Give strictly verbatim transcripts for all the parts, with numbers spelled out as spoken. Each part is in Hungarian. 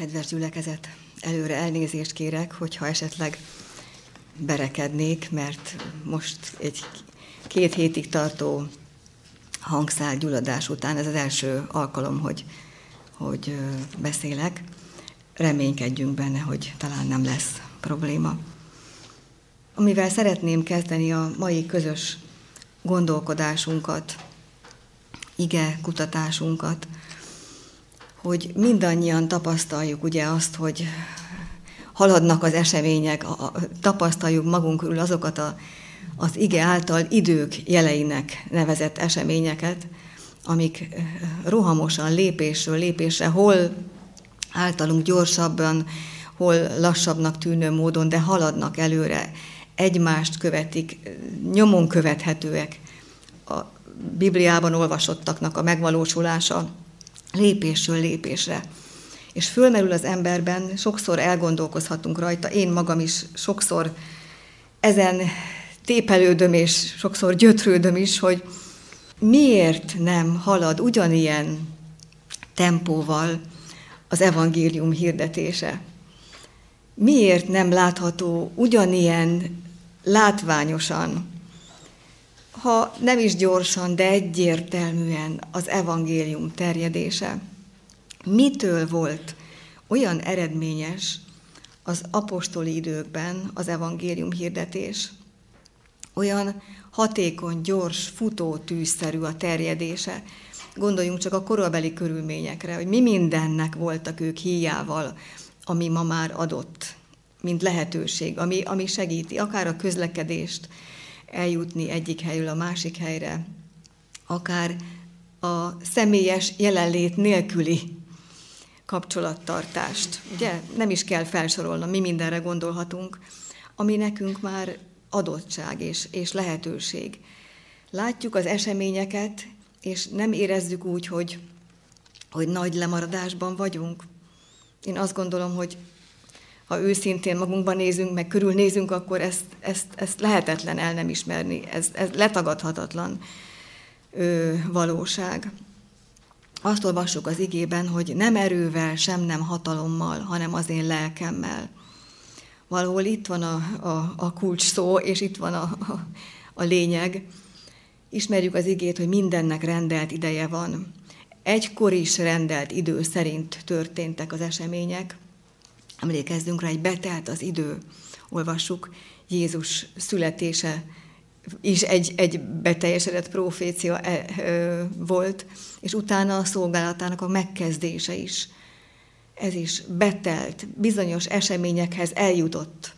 Kedves gyülekezet, előre elnézést kérek, hogyha esetleg berekednék, mert most egy két hétig tartó hangszálgyulladás után ez az első alkalom, hogy, hogy beszélek. Reménykedjünk benne, hogy talán nem lesz probléma. Amivel szeretném kezdeni a mai közös gondolkodásunkat, ige kutatásunkat, hogy mindannyian tapasztaljuk ugye azt, hogy haladnak az események, a, a, tapasztaljuk magunk körül azokat a, az ige által idők jeleinek nevezett eseményeket, amik rohamosan, lépésről lépésre, hol általunk gyorsabban, hol lassabbnak tűnő módon, de haladnak előre, egymást követik, nyomon követhetőek a Bibliában olvasottaknak a megvalósulása, lépésről lépésre. És fölmerül az emberben, sokszor elgondolkozhatunk rajta, én magam is sokszor ezen tépelődöm, és sokszor gyötrődöm is, hogy miért nem halad ugyanilyen tempóval az evangélium hirdetése. Miért nem látható ugyanilyen látványosan, ha nem is gyorsan, de egyértelműen az evangélium terjedése. Mitől volt olyan eredményes az apostoli időkben az evangélium hirdetés? Olyan hatékony, gyors, futótűzszerű a terjedése. Gondoljunk csak a korabeli körülményekre, hogy mi mindennek voltak ők híjával, ami ma már adott, mint lehetőség, ami, ami segíti akár a közlekedést, eljutni egyik helyről a másik helyre, akár a személyes jelenlét nélküli kapcsolattartást. Ugye nem is kell felsorolnom, mi mindenre gondolhatunk, ami nekünk már adottság és, és lehetőség. Látjuk az eseményeket, és nem érezzük úgy, hogy, hogy nagy lemaradásban vagyunk. Én azt gondolom, hogy ha őszintén magunkban nézünk, meg körülnézünk, akkor ezt, ezt, ezt lehetetlen el nem ismerni. Ez, ez letagadhatatlan ö, valóság. Azt olvassuk az igében, hogy nem erővel, sem nem hatalommal, hanem az én lelkemmel. Valahol itt van a, a, a kulcs szó, és itt van a, a, a lényeg. Ismerjük az igét, hogy mindennek rendelt ideje van. Egykor is rendelt idő szerint történtek az események. Emlékezzünk rá, hogy betelt az idő. Olvassuk, Jézus születése is egy, egy beteljesedett profécia volt, és utána a szolgálatának a megkezdése is. Ez is betelt, bizonyos eseményekhez eljutott.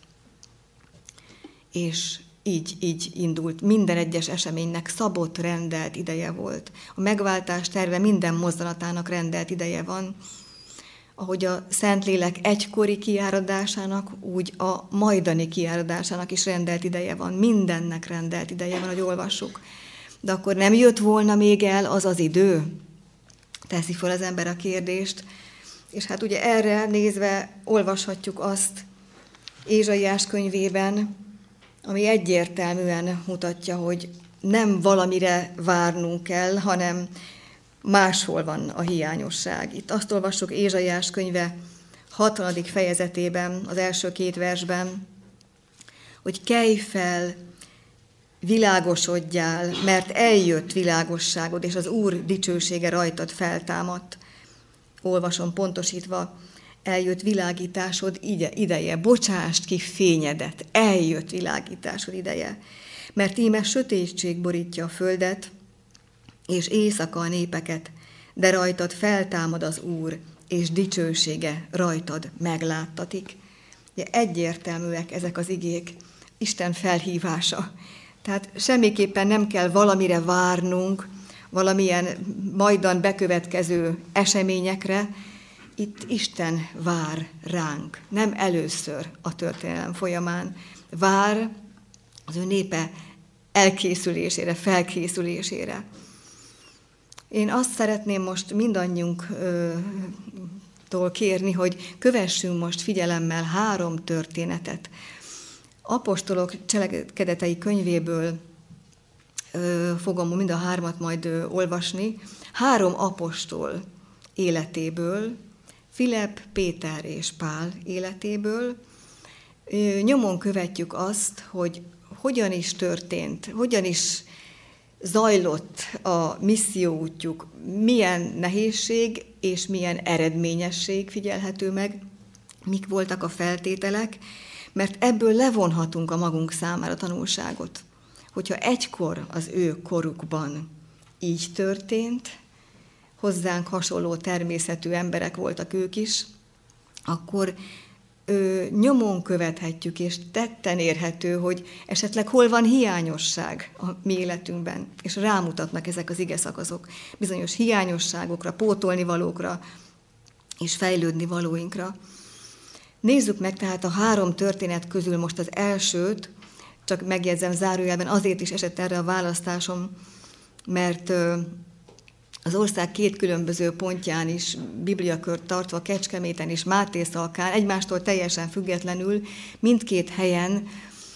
És így, így indult. Minden egyes eseménynek szabott, rendelt ideje volt. A megváltás terve minden mozdulatának rendelt ideje van. Ahogy a Szentlélek egykori kiáradásának, úgy a majdani kiáradásának is rendelt ideje van. Mindennek rendelt ideje van, hogy olvassuk. De akkor nem jött volna még el az az idő? Teszi fel az ember a kérdést. És hát ugye erre nézve olvashatjuk azt Ézsaiás könyvében, ami egyértelműen mutatja, hogy nem valamire várnunk kell, hanem máshol van a hiányosság. Itt azt olvassuk Ézsaiás könyve hatvadik fejezetében, az első két versben, hogy kelj fel, világosodjál, mert eljött világosságod, és az Úr dicsősége rajtad feltámadt. Olvasom pontosítva, eljött világításod ideje, bocsást ki fényedet, eljött világításod ideje. Mert íme sötétség borítja a földet, és éjszaka a népeket, de rajtad feltámad az Úr, és dicsősége rajtad megláttatik. Ugye egyértelműek ezek az igék, Isten felhívása. Tehát semmiképpen nem kell valamire várnunk, valamilyen majdan bekövetkező eseményekre. Itt Isten vár ránk, nem először a történelem folyamán. Vár az ő népe elkészülésére, felkészülésére. Én azt szeretném most mindannyiunktól kérni, hogy kövessünk most figyelemmel három történetet. Apostolok cselekedetei könyvéből fogom mind a hármat majd olvasni. Három apostol életéből Filep, Péter és Pál életéből. Nyomon követjük azt, hogy hogyan is történt, hogyan is zajlott a misszióútjuk, milyen nehézség és milyen eredményesség figyelhető meg, mik voltak a feltételek, mert ebből levonhatunk a magunk számára tanulságot. Hogyha egykor az ő korukban így történt, hozzánk hasonló természetű emberek voltak ők is, akkor ö, nyomon követhetjük, és tetten érhető, hogy esetleg hol van hiányosság a mi életünkben, és rámutatnak ezek az igeszakaszok bizonyos hiányosságokra, pótolnivalókra és fejlődni valóinkra. Nézzük meg tehát a három történet közül most az elsőt, csak megjegyzem zárójelben, azért is esett erre a választásom, mert az ország két különböző pontján is bibliakört tartva, Kecskeméten és Mátészalkán, egymástól teljesen függetlenül mindkét helyen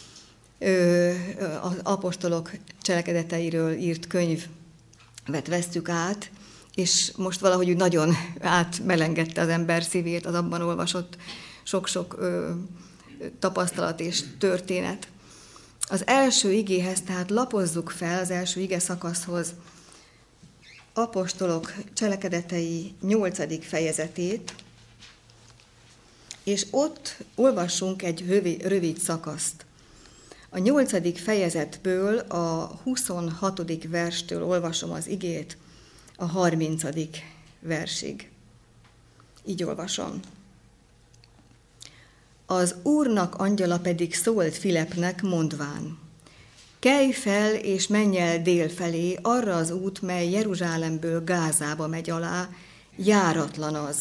az apostolok cselekedeteiről írt könyvet vesszük át, és most valahogy úgy nagyon átmelengedte az ember szívét az abban olvasott sok-sok ö, tapasztalat és történet. Az első igéhez, tehát lapozzuk fel az első ige szakaszhoz apostolok cselekedetei nyolcadik fejezetét, és ott olvassunk egy rövid, rövid szakaszt. A nyolcadik fejezetből a huszonhatodik verstől olvasom az igét a harmincadik versig. Így olvasom. Az Úrnak angyala pedig szólt Filepnek, mondván: kelj fel és menj el dél felé, arra az út, mely Jeruzsálemből Gázába megy alá, járatlan az.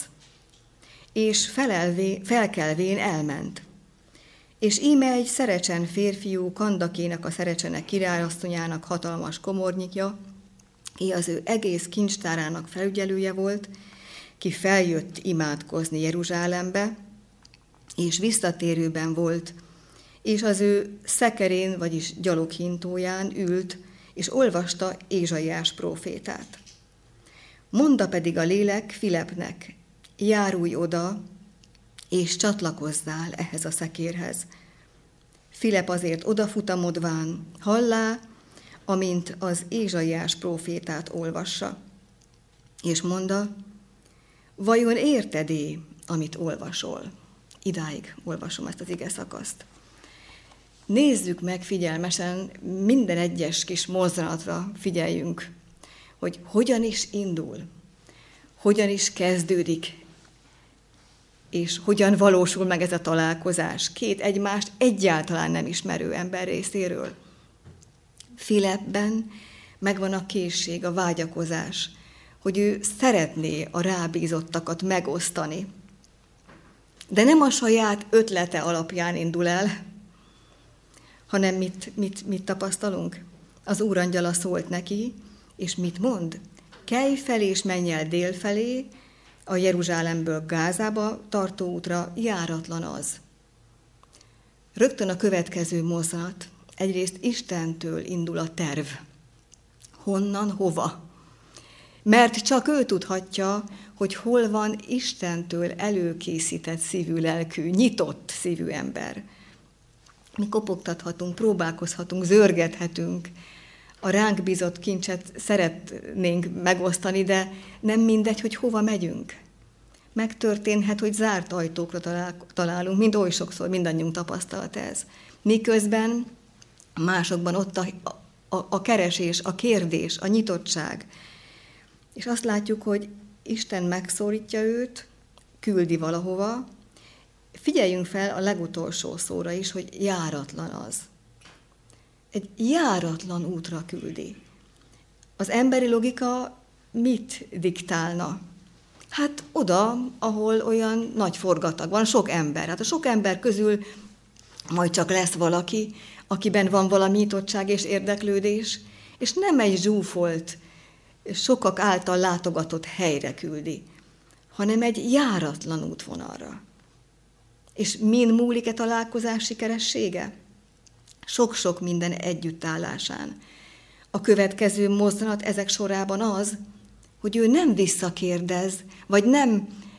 És felelvé, felkelvén elment. És íme egy szerecsen férfiú, Kandakének a szerecsenek királyasszonyának hatalmas komornyikja, ki az ő egész kincstárának felügyelője volt, ki feljött imádkozni Jeruzsálembe, és visszatérőben volt, és az ő szekerén, vagyis gyaloghintóján ült, és olvasta Ézsaiás prófétát. Mondta pedig a lélek Filepnek: járulj oda, és csatlakozzál ehhez a szekérhez. Filep azért odafutamodván hallá, amint az Ézsaiás prófétát olvassa, és mondta: vajon érted-e, amit olvasol? Idáig olvasom ezt az ige szakaszt. Nézzük meg figyelmesen, minden egyes kis mozzanatra figyeljünk, hogy hogyan is indul, hogyan is kezdődik, és hogyan valósul meg ez a találkozás két egymást egyáltalán nem ismerő ember részéről. Filepben megvan a készség, a vágyakozás, hogy ő szeretné a rábízottakat megosztani. De nem a saját ötlete alapján indul el, hanem mit, mit, mit tapasztalunk? Az úrangyala szólt neki, és mit mond? Kelj fel és menj el dél felé, a Jeruzsálemből Gázába tartó útra, járatlan az. Rögtön a következő mozzanat. Egyrészt Istentől indul a terv. Honnan, hova? Mert csak ő tudhatja, hogy hol van Istentől előkészített szívű lelkű, nyitott szívű ember. Mi kopogtathatunk, próbálkozhatunk, zörgethetünk, a ránk bízott kincset szeretnénk megosztani, de nem mindegy, hogy hova megyünk. Megtörténhet, hogy zárt ajtókra találunk, mind oly sokszor, mindannyiunk tapasztalat ez. Miközben másokban ott a, a, a keresés, a kérdés, a nyitottság. És azt látjuk, hogy Isten megszólítja őt, küldi valahova. Figyeljünk fel a legutolsó szóra is, hogy járatlan az. Egy járatlan útra küldi. Az emberi logika mit diktálna? Hát oda, ahol olyan nagy forgatag van, sok ember. Hát a sok ember közül majd csak lesz valaki, akiben van valami nyitottság és érdeklődés, és nem egy zsúfolt, sokak által látogatott helyre küldi, hanem egy járatlan útvonalra. És min múlik-e találkozás sikeressége? Sok-sok minden együttállásán. A következő mozzanat ezek sorában az, hogy ő nem visszakérdez, vagy nem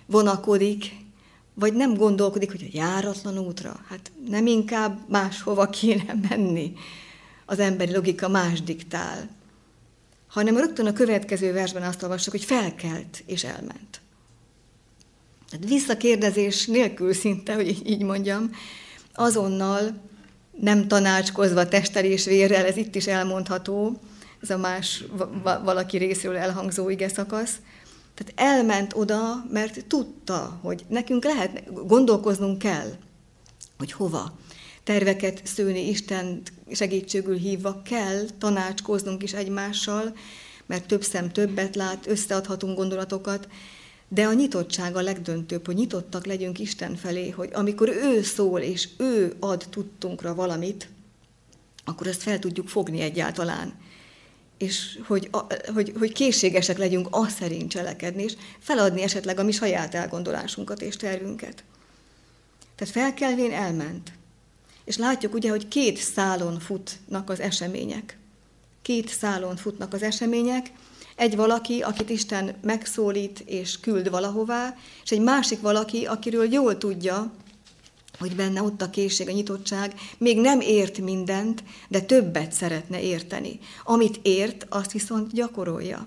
vonakodik, vagy nem gondolkodik, hogy a járatlan útra, hát nem inkább máshova kéne menni. Az emberi logika más diktál. Hanem rögtön a következő versben azt olvassuk, hogy felkelt és elment. Tehát visszakérdezés nélkül szinte, hogy így mondjam, azonnal nem tanácskozva testtel és vérrel, ez itt is elmondható, ez a más valaki részről elhangzó ige szakasz. Tehát elment oda, mert tudta, hogy nekünk lehet, gondolkoznunk kell, hogy hova. Terveket szőni Isten segítségül hívva kell tanácskoznunk is egymással, mert több szem többet lát, összeadhatunk gondolatokat, de a nyitottság a legdöntőbb, hogy nyitottak legyünk Isten felé, hogy amikor ő szól és ő ad tudtunkra valamit, akkor ezt fel tudjuk fogni egyáltalán. És hogy, hogy, hogy készségesek legyünk azt szerint cselekedni, és feladni esetleg a mi saját elgondolásunkat és tervünket. Tehát felkelvén elment. És látjuk ugye, hogy két szálon futnak az események. Két szálon futnak az események. Egy valaki, akit Isten megszólít és küld valahová, és egy másik valaki, akiről jól tudja, hogy benne ott a készség, a nyitottság, még nem ért mindent, de többet szeretne érteni. Amit ért, azt viszont gyakorolja.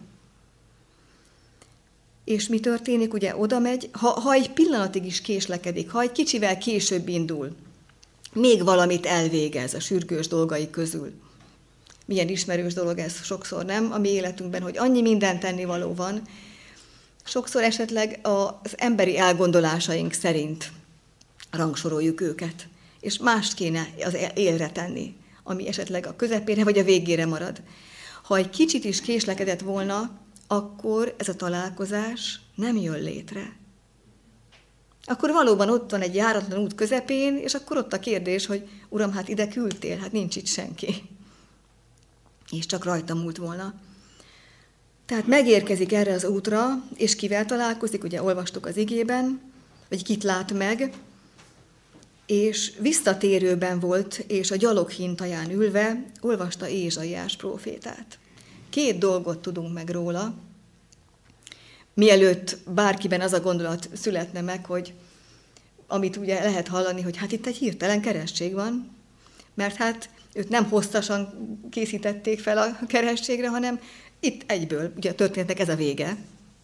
És mi történik? Ugye oda megy, ha, ha egy pillanatig is késlekedik, ha egy kicsivel később indul, még valamit elvégez a sürgős dolgai közül. Milyen ismerős dolog ez sokszor, nem? A mi életünkben, hogy annyi minden tennivaló van, sokszor esetleg az emberi elgondolásaink szerint rangsoroljuk őket, és mást kéne az élre tenni, ami esetleg a közepére vagy a végére marad. Ha egy kicsit is késlekedett volna, akkor ez a találkozás nem jön létre. Akkor valóban ott van egy járatlan út közepén, és akkor ott a kérdés, hogy Uram, hát ide küldtél, hát nincs itt senki. És csak rajta múlt volna. Tehát megérkezik erre az útra, és kivel találkozik, ugye olvastuk az igében, vagy kit lát meg, és visszatérőben volt, és a gyaloghintaján ülve olvasta Ézsaiás prófétát. Két dolgot tudunk meg róla, mielőtt bárkiben az a gondolat születne meg, hogy amit ugye lehet hallani, hogy hát itt egy hirtelen keresztség van, mert hát őt nem hosszasan készítették fel a keresztségre, hanem itt egyből, ugye a történetnek ez a vége.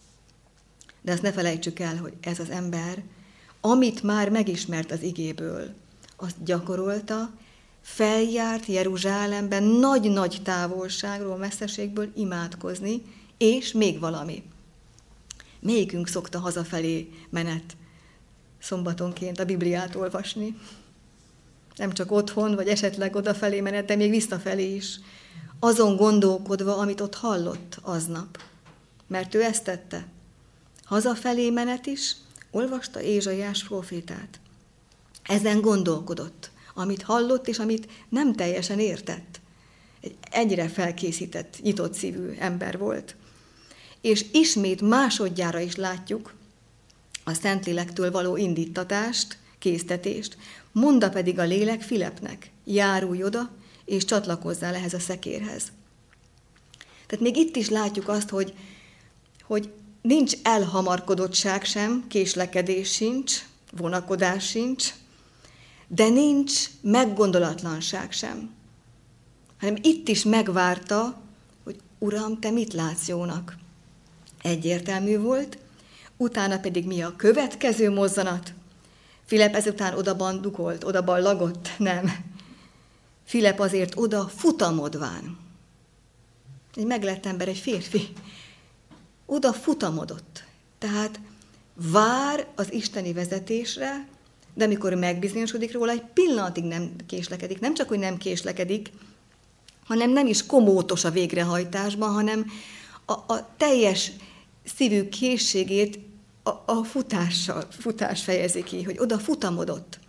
De azt ne felejtsük el, hogy ez az ember, amit már megismert az igéből, azt gyakorolta, feljárt Jeruzsálemben nagy-nagy távolságról, messzeségből imádkozni, és még valami. Melyikünk szokta hazafelé menet szombatonként a Bibliát olvasni? Nem csak otthon, vagy esetleg odafelé menet, de még visszafelé is. Azon gondolkodva, amit ott hallott aznap. Mert ő ezt tette. Hazafelé menet is, olvasta Ézsaiás prófétát. Ezen gondolkodott, amit hallott, és amit nem teljesen értett. Egy egyre felkészített, nyitott szívű ember volt. És ismét másodjára is látjuk a Szentlélektől való indítatást, késztetést, mondta pedig a lélek Filipnek, járulj oda, és csatlakozzál ehhez a szekérhez. Tehát még itt is látjuk azt, hogy, hogy nincs elhamarkodottság sem, késlekedés sincs, vonakodás sincs, de nincs meggondolatlanság sem. Hanem itt is megvárta, hogy Uram, te mit látsz jónak? Egyértelmű volt, utána pedig mi a következő mozzanat? Filip ezután oda bandukolt, oda ballagott? Nem. Filip azért oda futamodván. Egy meglett ember, egy férfi. Oda futamodott. Tehát vár az isteni vezetésre, de amikor megbizonyosodik róla, egy pillanatig nem késlekedik. Nem csak, hogy nem késlekedik, hanem nem is komótos a végrehajtásban, hanem a, a teljes szívű készségét a, a futással, futás fejezi ki, hogy oda futamodott.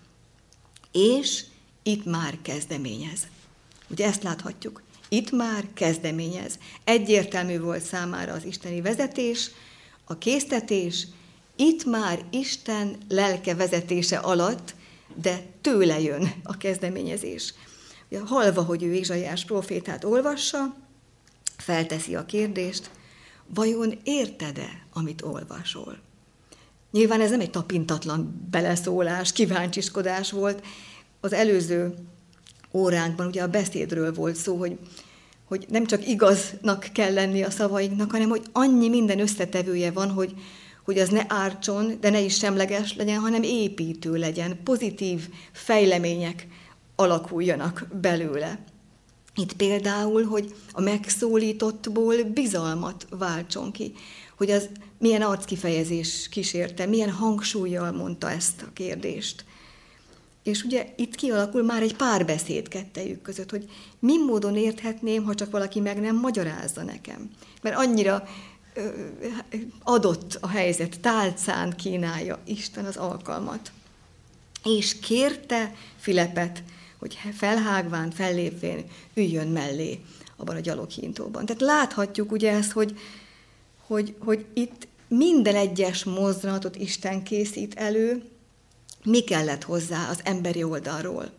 És itt már kezdeményez. Ugye ezt láthatjuk. Itt már kezdeményez. Egyértelmű volt számára az isteni vezetés, a késztetés, itt már Isten lelke vezetése alatt, de tőle jön a kezdeményezés. Ugye, halva, hogy ő Ézsaiás prófétát olvassa, felteszi a kérdést, vajon érted-e, amit olvasol? Nyilván ez nem egy tapintatlan beleszólás, kíváncsiskodás volt. Az előző óránkban ugye a beszédről volt szó, hogy, hogy nem csak igaznak kell lenni a szavainknak, hanem hogy annyi minden összetevője van, hogy, hogy az ne ártson, de ne is semleges legyen, hanem építő legyen, pozitív fejlemények alakuljanak belőle. Itt például, hogy a megszólítottból bizalmat váltson ki, hogy az milyen arckifejezés kísérte, milyen hangsúllyal mondta ezt a kérdést. És ugye itt kialakul már egy párbeszéd kettejük között, hogy mi módon érthetném, ha csak valaki meg nem magyarázza nekem. Mert annyira adott a helyzet, tálcán kínálja Isten az alkalmat. És kérte Filepet, hogy felhágván, fellépvén üljön mellé abban a gyaloghintóban. Tehát láthatjuk ugye ezt, hogy, hogy, hogy itt minden egyes mozdulatot Isten készít elő, mi kellett hozzá az emberi oldalról.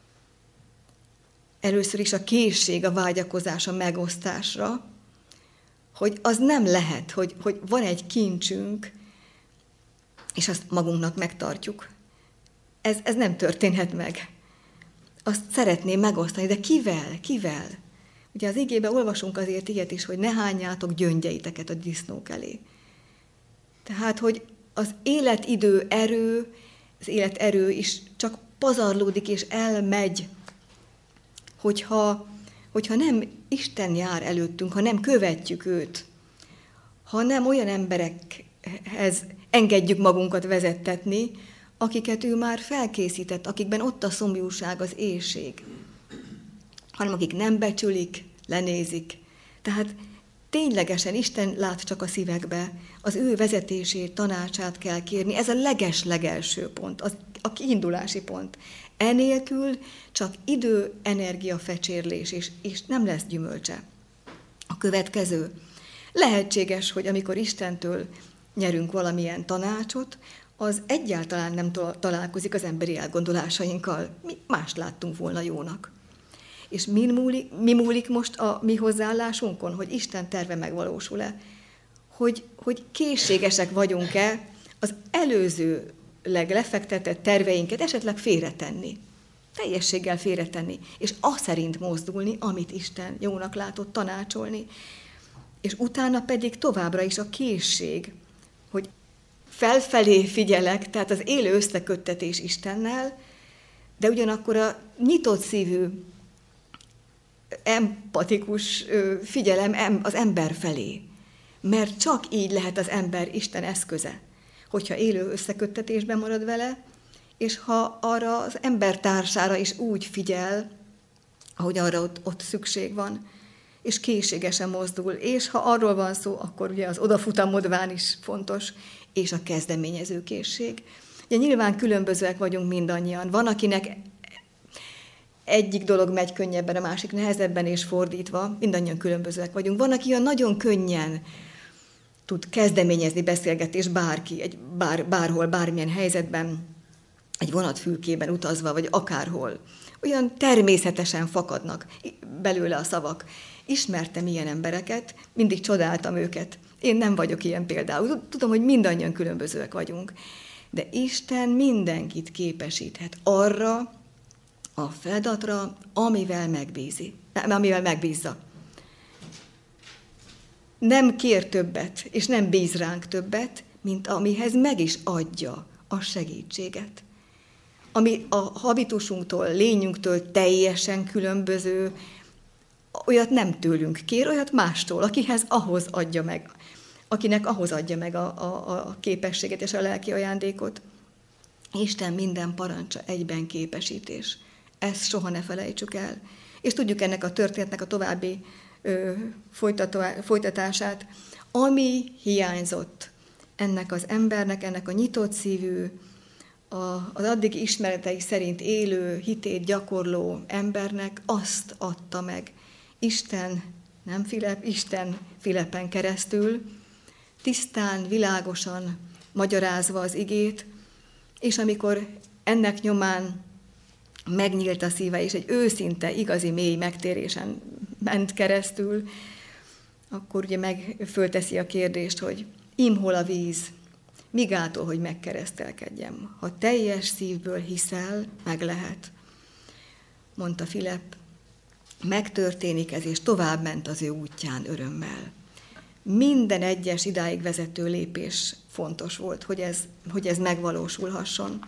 Először is a készség, a vágyakozás, a megosztásra, hogy az nem lehet, hogy, hogy van egy kincsünk, és azt magunknak megtartjuk. Ez, ez nem történhet meg. Azt szeretném megosztani, de kivel? Kivel? Ugye az igében olvasunk azért ilyet is, hogy ne hányjátok gyöngyeiteket a disznók elé. Tehát, hogy az életidő erő, az életerő is csak pazarlódik és elmegy, hogyha, hogyha nem Isten jár előttünk, ha nem követjük őt, ha nem olyan emberekhez engedjük magunkat vezettetni, akiket ő már felkészített, akikben ott a szomjúság, az éhség, hanem akik nem becsülik, lenézik. Tehát ténylegesen Isten lát csak a szívekbe, az ő vezetését, tanácsát kell kérni. Ez a leges-legelső pont, az, a kiindulási pont. Enélkül csak idő, energia, fecsérlés, és, és nem lesz gyümölcse. A következő. Lehetséges, hogy amikor Istentől nyerünk valamilyen tanácsot, az egyáltalán nem találkozik az emberi elgondolásainkkal. Mi mást láttunk volna jónak. És mi múlik, mi múlik most a mi hozzáállásunkon, hogy Isten terve megvalósul-e? Hogy, hogy készségesek vagyunk-e az előzőleg lefektetett terveinket esetleg félretenni, teljességgel félretenni, és azt szerint mozdulni, amit Isten jónak látott tanácsolni. És utána pedig továbbra is a készség, hogy felfelé figyelek, tehát az élő összeköttetés Istennel, de ugyanakkor a nyitott szívű, empatikus figyelem az ember felé. Mert csak így lehet az ember Isten eszköze, hogyha élő összeköttetésben marad vele, és ha arra az embertársára is úgy figyel, ahogy arra ott, ott szükség van, és készségesen mozdul. És ha arról van szó, akkor ugye az odafutamodván is fontos, és a kezdeményező készség. Ugye nyilván különbözőek vagyunk mindannyian. Van, akinek egyik dolog megy könnyebben, a másik nehezebben, és fordítva. Mindannyian különbözőek vagyunk. Van, aki olyan nagyon könnyen tud kezdeményezni beszélgetést bárki, egy bár, bárhol, bármilyen helyzetben, egy vonatfülkében utazva, vagy akárhol. Olyan természetesen fakadnak belőle a szavak. Ismertem ilyen embereket, mindig csodáltam őket. Én nem vagyok ilyen például. Tudom, hogy mindannyian különbözőek vagyunk. De Isten mindenkit képesíthet arra a feladatra, amivel megbízi, amivel megbízza. Nem kér többet, és nem bíz ránk többet, mint amihez meg is adja a segítséget. Ami a habitusunktól, lényünktől teljesen különböző, olyat nem tőlünk kér, olyat mástól, akihez ahhoz adja meg, akinek ahhoz adja meg a, a, a képességet és a lelki ajándékot. Isten minden parancsa egyben képesítés. Ezt soha ne felejtsük el. És tudjuk ennek a történetnek a további ö, folytatását, ami hiányzott ennek az embernek, ennek a nyitott szívű, a, az addigi ismeretei szerint élő, hitét gyakorló embernek, azt adta meg Isten, nem Filep, Isten Filepen keresztül, tisztán, világosan magyarázva az igét, és amikor ennek nyomán megnyílt a szíve, és egy őszinte, igazi, mély megtérésen ment keresztül, akkor ugye meg fölteszi a kérdést, hogy ím hol a víz, migától, hogy megkeresztelkedjem. Ha teljes szívből hiszel, meg lehet, mondta Filip. Megtörténik ez, és tovább ment az ő útján örömmel. Minden egyes idáig vezető lépés fontos volt, hogy ez, hogy ez megvalósulhasson.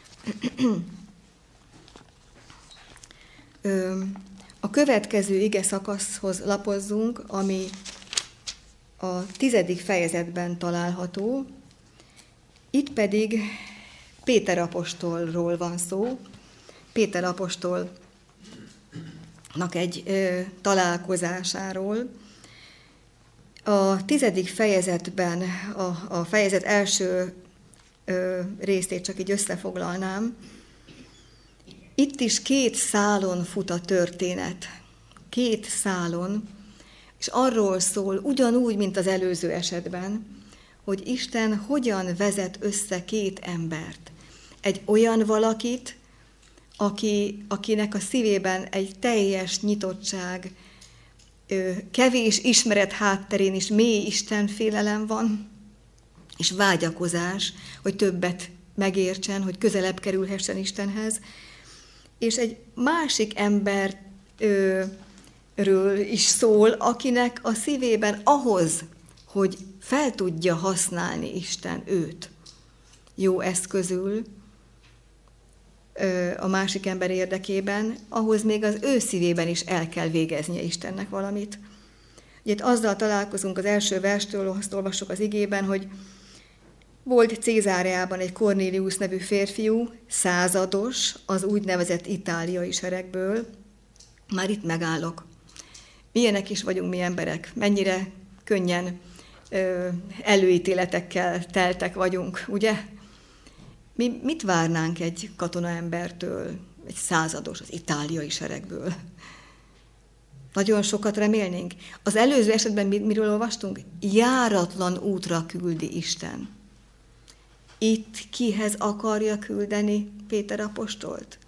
A következő ige szakaszhoz lapozzunk, ami a tizedik fejezetben található. Itt pedig Péter apostolról van szó. Péter apostolnak egy ö, találkozásáról. A tizedik fejezetben, a, a fejezet első ö, részét csak így összefoglalnám. Itt is két szálon fut a történet. Két szálon, és arról szól, ugyanúgy, mint az előző esetben, hogy Isten hogyan vezet össze két embert. Egy olyan valakit, aki, akinek a szívében egy teljes nyitottság, kevés ismeret hátterén is mély istenfélelem van, és vágyakozás, hogy többet megértsen, hogy közelebb kerülhessen Istenhez, és egy másik emberről is szól, akinek a szívében ahhoz, hogy fel tudja használni Isten őt jó eszközül a másik ember érdekében, ahhoz még az ő szívében is el kell végeznie Istennek valamit. Ugye itt azzal találkozunk az első verstől, azt olvassuk az igében, hogy volt Cézáreában egy Kornélius nevű férfiú, százados, az úgynevezett itáliai seregből. Már itt megállok. Milyenek is vagyunk mi emberek, mennyire könnyen ö, előítéletekkel teltek vagyunk, ugye? Mi mit várnánk egy katonaembertől, egy százados, az itáliai seregből? Nagyon sokat remélnénk. Az előző esetben miről olvastunk? Járatlan útra küldi Isten. Itt kihez akarja küldeni Péter apostolt?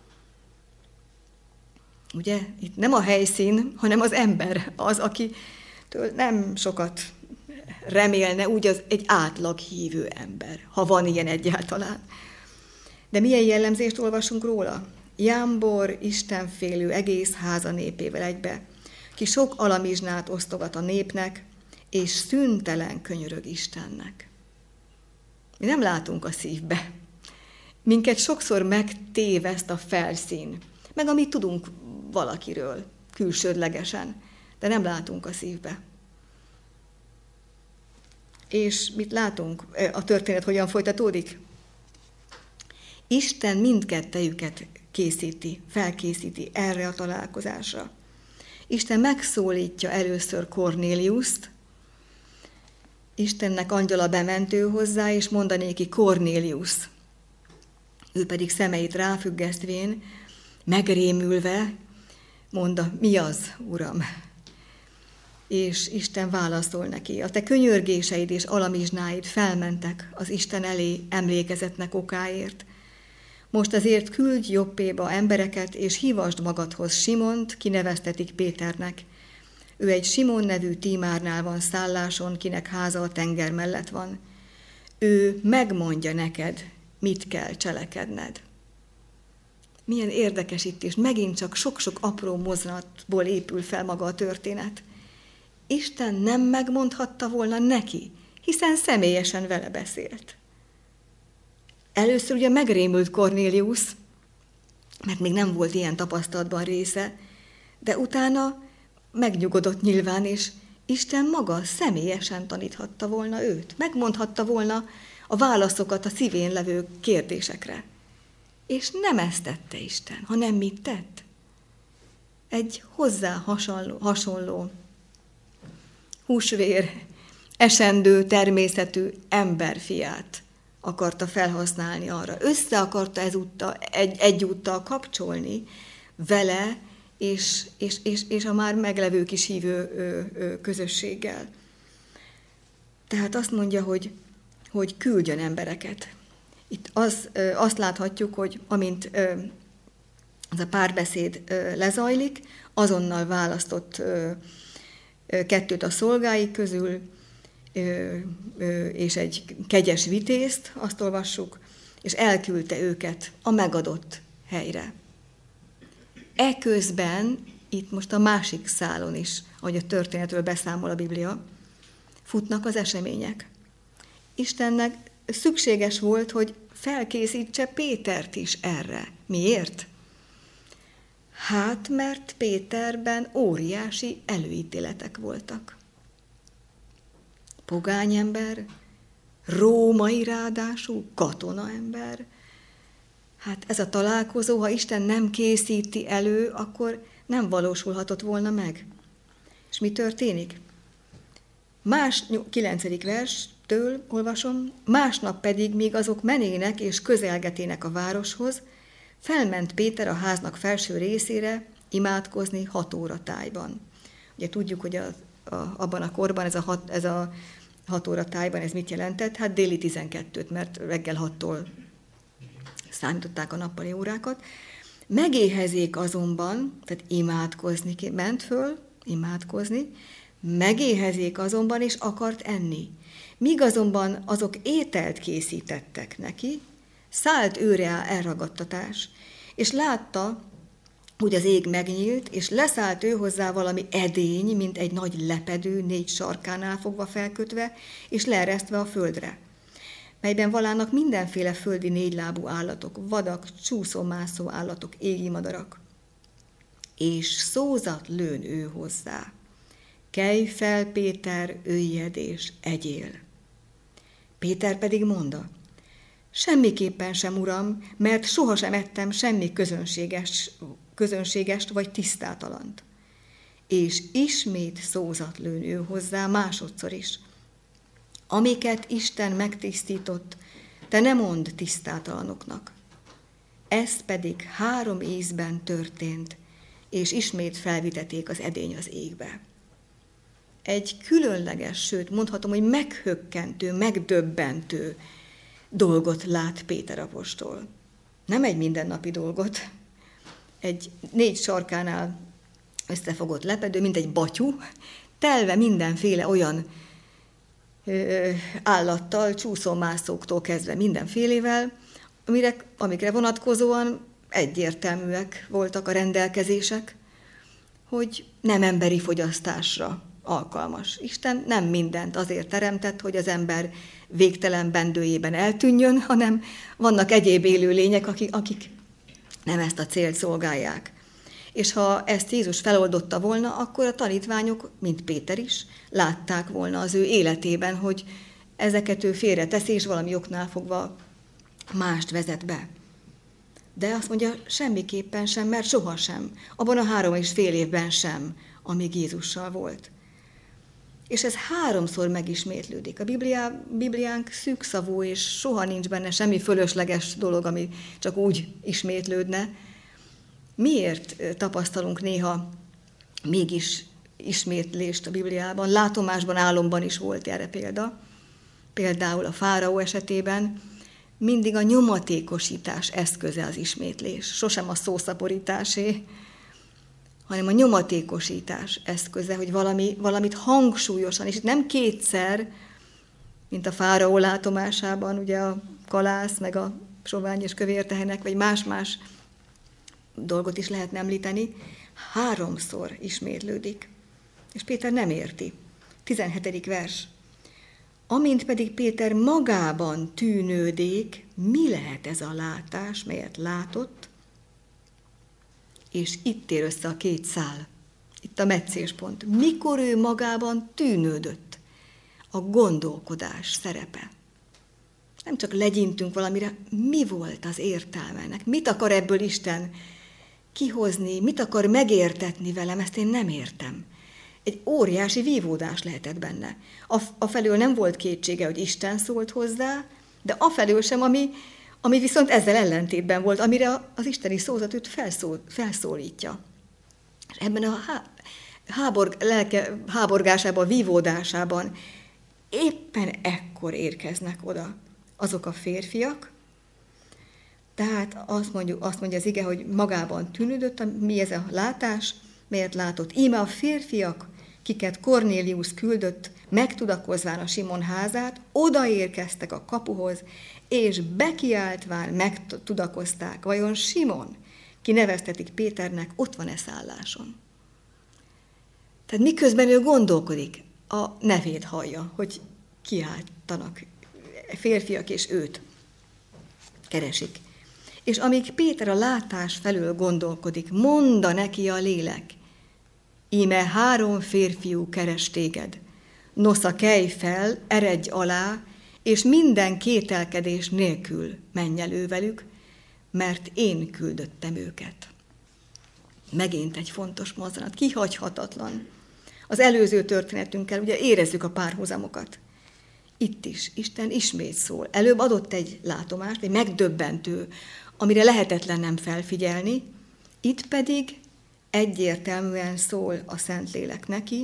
Ugye, itt nem a helyszín, hanem az ember, az, akitől nem sokat remélne, úgy az egy átlag hívő ember, ha van ilyen egyáltalán. De milyen jellemzést olvasunk róla? Jámbor, istenfélő, egész háza népével egybe, ki sok alamizsnát osztogat a népnek, és szüntelen könyörög Istennek. Mi nem látunk a szívbe. Minket sokszor megtéveszt a felszín, meg amit tudunk valakiről, külsődlegesen, de nem látunk a szívbe. És mit látunk? A történet hogyan folytatódik? Isten mindkettejüket készíti, felkészíti erre a találkozásra. Isten megszólítja először Kornéliuszt, Istennek angyala bementő hozzá, és mondanéki Kornélius. Ő pedig szemeit ráfüggesztvén, megrémülve, mondta, mi az, Uram? És Isten válaszol neki, a te könyörgéseid és alamizsnáid felmentek az Isten elé emlékezetnek okáért. Most azért küldj Joppéba embereket, és hívasd magadhoz Simont, kineveztetik Péternek. Ő egy Simon nevű tímárnál van szálláson, kinek háza a tenger mellett van. Ő megmondja neked, mit kell cselekedned. Milyen érdekes itt is, megint csak sok-sok apró mozzanatból épül fel maga a történet. Isten nem megmondhatta volna neki, hiszen személyesen vele beszélt. Először ugye megrémült Kornélius, mert még nem volt ilyen tapasztalatban része, de utána megnyugodott nyilván, és Isten maga személyesen taníthatta volna őt. Megmondhatta volna a válaszokat a szívén levő kérdésekre. És nem ezt tette Isten, hanem mit tett? Egy hozzá hasonló, hasonló húsvér, esendő természetű emberfiát akarta felhasználni arra. Össze akarta ezúttal, egy, egyúttal kapcsolni vele, és, és, és, és a már meglevő kis hívő ö, ö, közösséggel. Tehát azt mondja, hogy, hogy küldjön embereket. Itt az, ö, azt láthatjuk, hogy amint ö, az a párbeszéd ö, lezajlik, azonnal választott ö, ö, kettőt a szolgái közül, és egy kegyes vitézt, azt olvassuk, és elküldte őket a megadott helyre. Eközben, itt most a másik szálon is, ahogy a történetről beszámol a Biblia, futnak az események. Istennek szükséges volt, hogy felkészítse Pétert is erre. Miért? Hát, mert Péterben óriási előítéletek voltak. Pogányember, római ráadásul, katonaember. Hát ez a találkozó, ha Isten nem készíti elő, akkor nem valósulhatott volna meg. És mi történik? Más kilencedik verstől olvasom, másnap pedig, míg azok menének és közelgetének a városhoz, felment Péter a háznak felső részére imádkozni hat óra tájban. Ugye tudjuk, hogy a, a, abban a korban ez a, hat, ez a hat óra tájban ez mit jelentett? Hát déli tizenkettőt, mert reggel hattól számították a nappali órákat. Megéhezék azonban, tehát imádkozni ment föl, imádkozni, megéhezék azonban, és akart enni. Míg azonban azok ételt készítettek neki, szállt őre elragadtatás, és látta, hogy az ég megnyílt, és leszállt ő hozzá valami edény, mint egy nagy lepedő, négy sarkánál fogva felkötve, és leeresztve a földre, melyben valának mindenféle földi négylábú állatok, vadak, csúszómászó állatok, égi madarak. És szózat lőn ő hozzá. Kelj fel, Péter, öljed és egyél. Péter pedig mondta, semmiképpen sem, uram, mert sohasem ettem semmi közönséges, közönségest vagy tisztátalant. És ismét szózat lőn ő hozzá másodszor is. Amiket Isten megtisztított, te ne mondd tisztátalanoknak. Ez pedig három ízben történt, és ismét felvitették az edény az égbe. Egy különleges, sőt mondhatom, hogy meghökkentő, megdöbbentő dolgot lát Péter apostol. Nem egy mindennapi dolgot, egy négy sarkánál összefogott lepedő, mint egy batyú, telve mindenféle olyan ö, állattal, csúszómászóktól kezdve mindenfélével, amire, amikre vonatkozóan egyértelműek voltak a rendelkezések, hogy nem emberi fogyasztásra alkalmas. Isten nem mindent azért teremtett, hogy az ember végtelen bendőjében eltűnjön, hanem vannak egyéb élőlények, akik, akik nem ezt a célt szolgálják. És ha ezt Jézus feloldotta volna, akkor a tanítványok, mint Péter is, látták volna az ő életében, hogy ezeket ő félreteszi, és valami oknál fogva mást vezet be. De azt mondja, semmiképpen sem, mert sohasem, abban a három és fél évben sem, amíg Jézussal volt. És ez háromszor megismétlődik. A Bibliá, Bibliánk szűkszavú, és soha nincs benne semmi fölösleges dolog, ami csak úgy ismétlődne. Miért tapasztalunk néha mégis ismétlést a Bibliában? Látomásban, álomban is volt erre példa. Például a fáraó esetében mindig a nyomatékosítás eszköze az ismétlés, sosem a szószaporításé, hanem a nyomatékosítás eszköze, hogy valami, valamit hangsúlyosan, és nem kétszer, mint a fáraó látomásában, ugye a kalász, meg a sovány és kövér tehenek, vagy más-más dolgot is lehetne említeni, háromszor ismétlődik. És Péter nem érti. tizenhetedik vers. Amint pedig Péter magában tűnődék, mi lehet ez a látás, melyet látott, és itt tér össze a két szál, itt a meccéspont. Mikor ő magában tűnődött, a gondolkodás szerepe. Nem csak legyintünk valamire, mi volt az értelme ennek? Mit akar ebből Isten kihozni, mit akar megértetni velem, ezt én nem értem. Egy óriási vívódás lehetett benne. Afelől nem volt kétsége, hogy Isten szólt hozzá, de afelől sem, ami, ami viszont ezzel ellentétben volt, amire az isteni szózat őt felszól, felszólítja. És ebben a háborg, lelke háborgásában, vívódásában éppen ekkor érkeznek oda azok a férfiak, tehát azt, mondjuk, azt mondja az ige, hogy magában tűnődött, mi ez a látás, melyet látott. Íme a férfiak, kiket Kornélius küldött, megtudakozván a Simon házát, odaérkeztek a kapuhoz, és bekiáltván megtudakozták, vajon Simon, ki neveztetik Péternek, ott van-e szálláson. Tehát miközben ő gondolkodik, a nevét hallja, hogy kiáltanak férfiak, és őt keresik. És amíg Péter a látás felől gondolkodik, mondta neki a lélek, íme három férfiú keres téged, nosza, kelj fel, eredj alá, és minden kételkedés nélkül menj elő velük, mert én küldöttem őket. Megint egy fontos mozzanat, kihagyhatatlan. Az előző történetünkkel ugye érezzük a párhuzamokat. Itt is Isten ismét szól. Előbb adott egy látomást, egy megdöbbentő, amire lehetetlen nem felfigyelni, itt pedig egyértelműen szól a Szentlélek neki,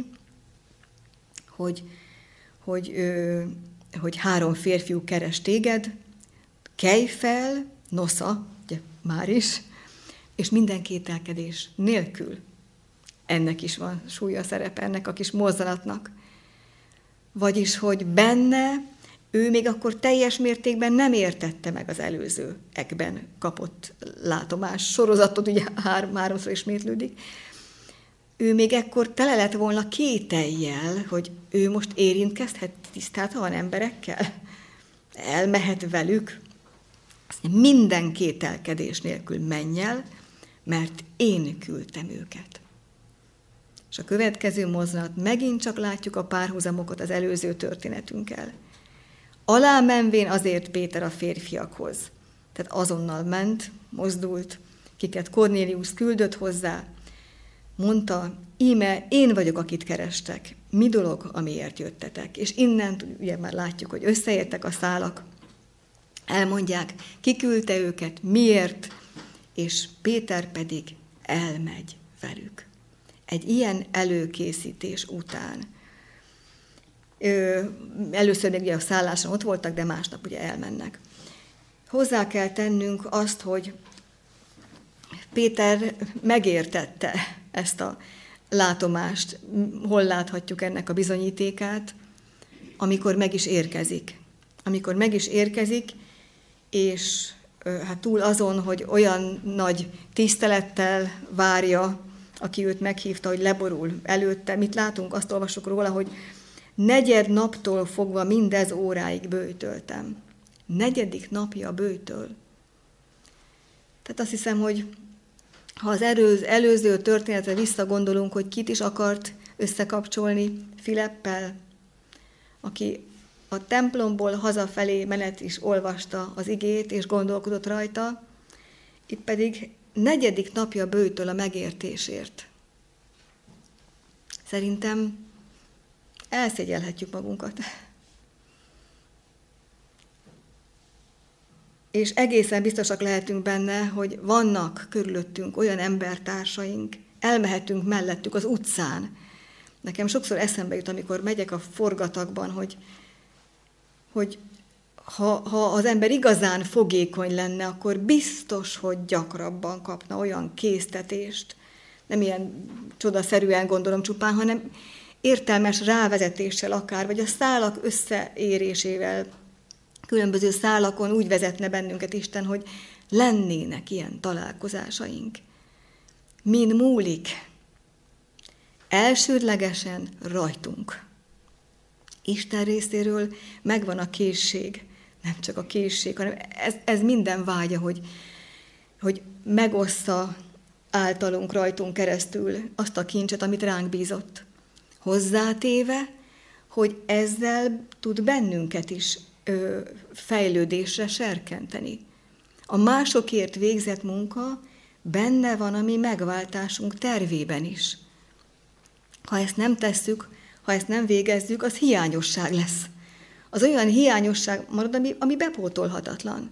hogy, hogy, ö, hogy három férfiú keres téged, kelj fel, nosza, ugye már is, és minden kételkedés nélkül. Ennek is van súlya, szerepe, ennek a kis mozzanatnak. Vagyis, hogy benne ő még akkor teljes mértékben nem értette meg az előzőekben kapott látomás sorozatot, ugye három, háromszor ismétlődik. Ő még ekkor tele lett volna kétellyel, hogy ő most érintkezhet tisztátlan emberekkel, elmehet velük. Minden kételkedés nélkül menj el, mert én küldtem őket. És a következő mozzanat, megint csak látjuk a párhuzamokat az előző történetünkkel. Alá menvén azért Péter a férfiakhoz. Tehát azonnal ment, mozdult, kiket Kornélius küldött hozzá, mondta, íme én vagyok, akit kerestek, mi dolog, amiért jöttetek. És innen ugye már látjuk, hogy összeértek a szálak, elmondják, ki küldte őket, miért, és Péter pedig elmegy velük. Egy ilyen előkészítés után. Ö, először még ugye a szálláson ott voltak, de másnap ugye elmennek. Hozzá kell tennünk azt, hogy Péter megértette ezt a látomást. Hol láthatjuk ennek a bizonyítékát? Amikor meg is érkezik. Amikor meg is érkezik, és hát túl azon, hogy olyan nagy tisztelettel várja, aki őt meghívta, hogy leborul előtte. Mit látunk? Azt olvasok róla, hogy negyed naptól fogva mindez óráig böjtöltem. Negyedik napja böjtöl. Tehát azt hiszem, hogy ha az előző, előző történetre visszagondolunk, hogy kit is akart összekapcsolni Filippel, aki a templomból hazafelé menet is olvasta az igét, és gondolkodott rajta, itt pedig negyedik napja böjtöl a megértésért. Szerintem elszégyelhetjük magunkat. És egészen biztosak lehetünk benne, hogy vannak körülöttünk olyan embertársaink, elmehetünk mellettük az utcán. Nekem sokszor eszembe jut, amikor megyek a forgatagban, hogy, hogy ha, ha az ember igazán fogékony lenne, akkor biztos, hogy gyakrabban kapna olyan késztetést, nem ilyen csodaszerűen gondolom csupán, hanem értelmes rávezetéssel akár, vagy a szálak összeérésével, különböző szálakon úgy vezetne bennünket Isten, hogy lennének ilyen találkozásaink. Min múlik? Elsődlegesen rajtunk. Isten részéről megvan a készség, nem csak a készség, hanem ez, ez minden vágya, hogy, hogy megossza általunk, rajtunk keresztül azt a kincset, amit ránk bízott. Hozzátéve, hogy ezzel tud bennünket is ö, fejlődésre serkenteni. A másokért végzett munka benne van a mi megváltásunk tervében is. Ha ezt nem tesszük, ha ezt nem végezzük, az hiányosság lesz. Az olyan hiányosság marad, ami, ami bepótolhatatlan.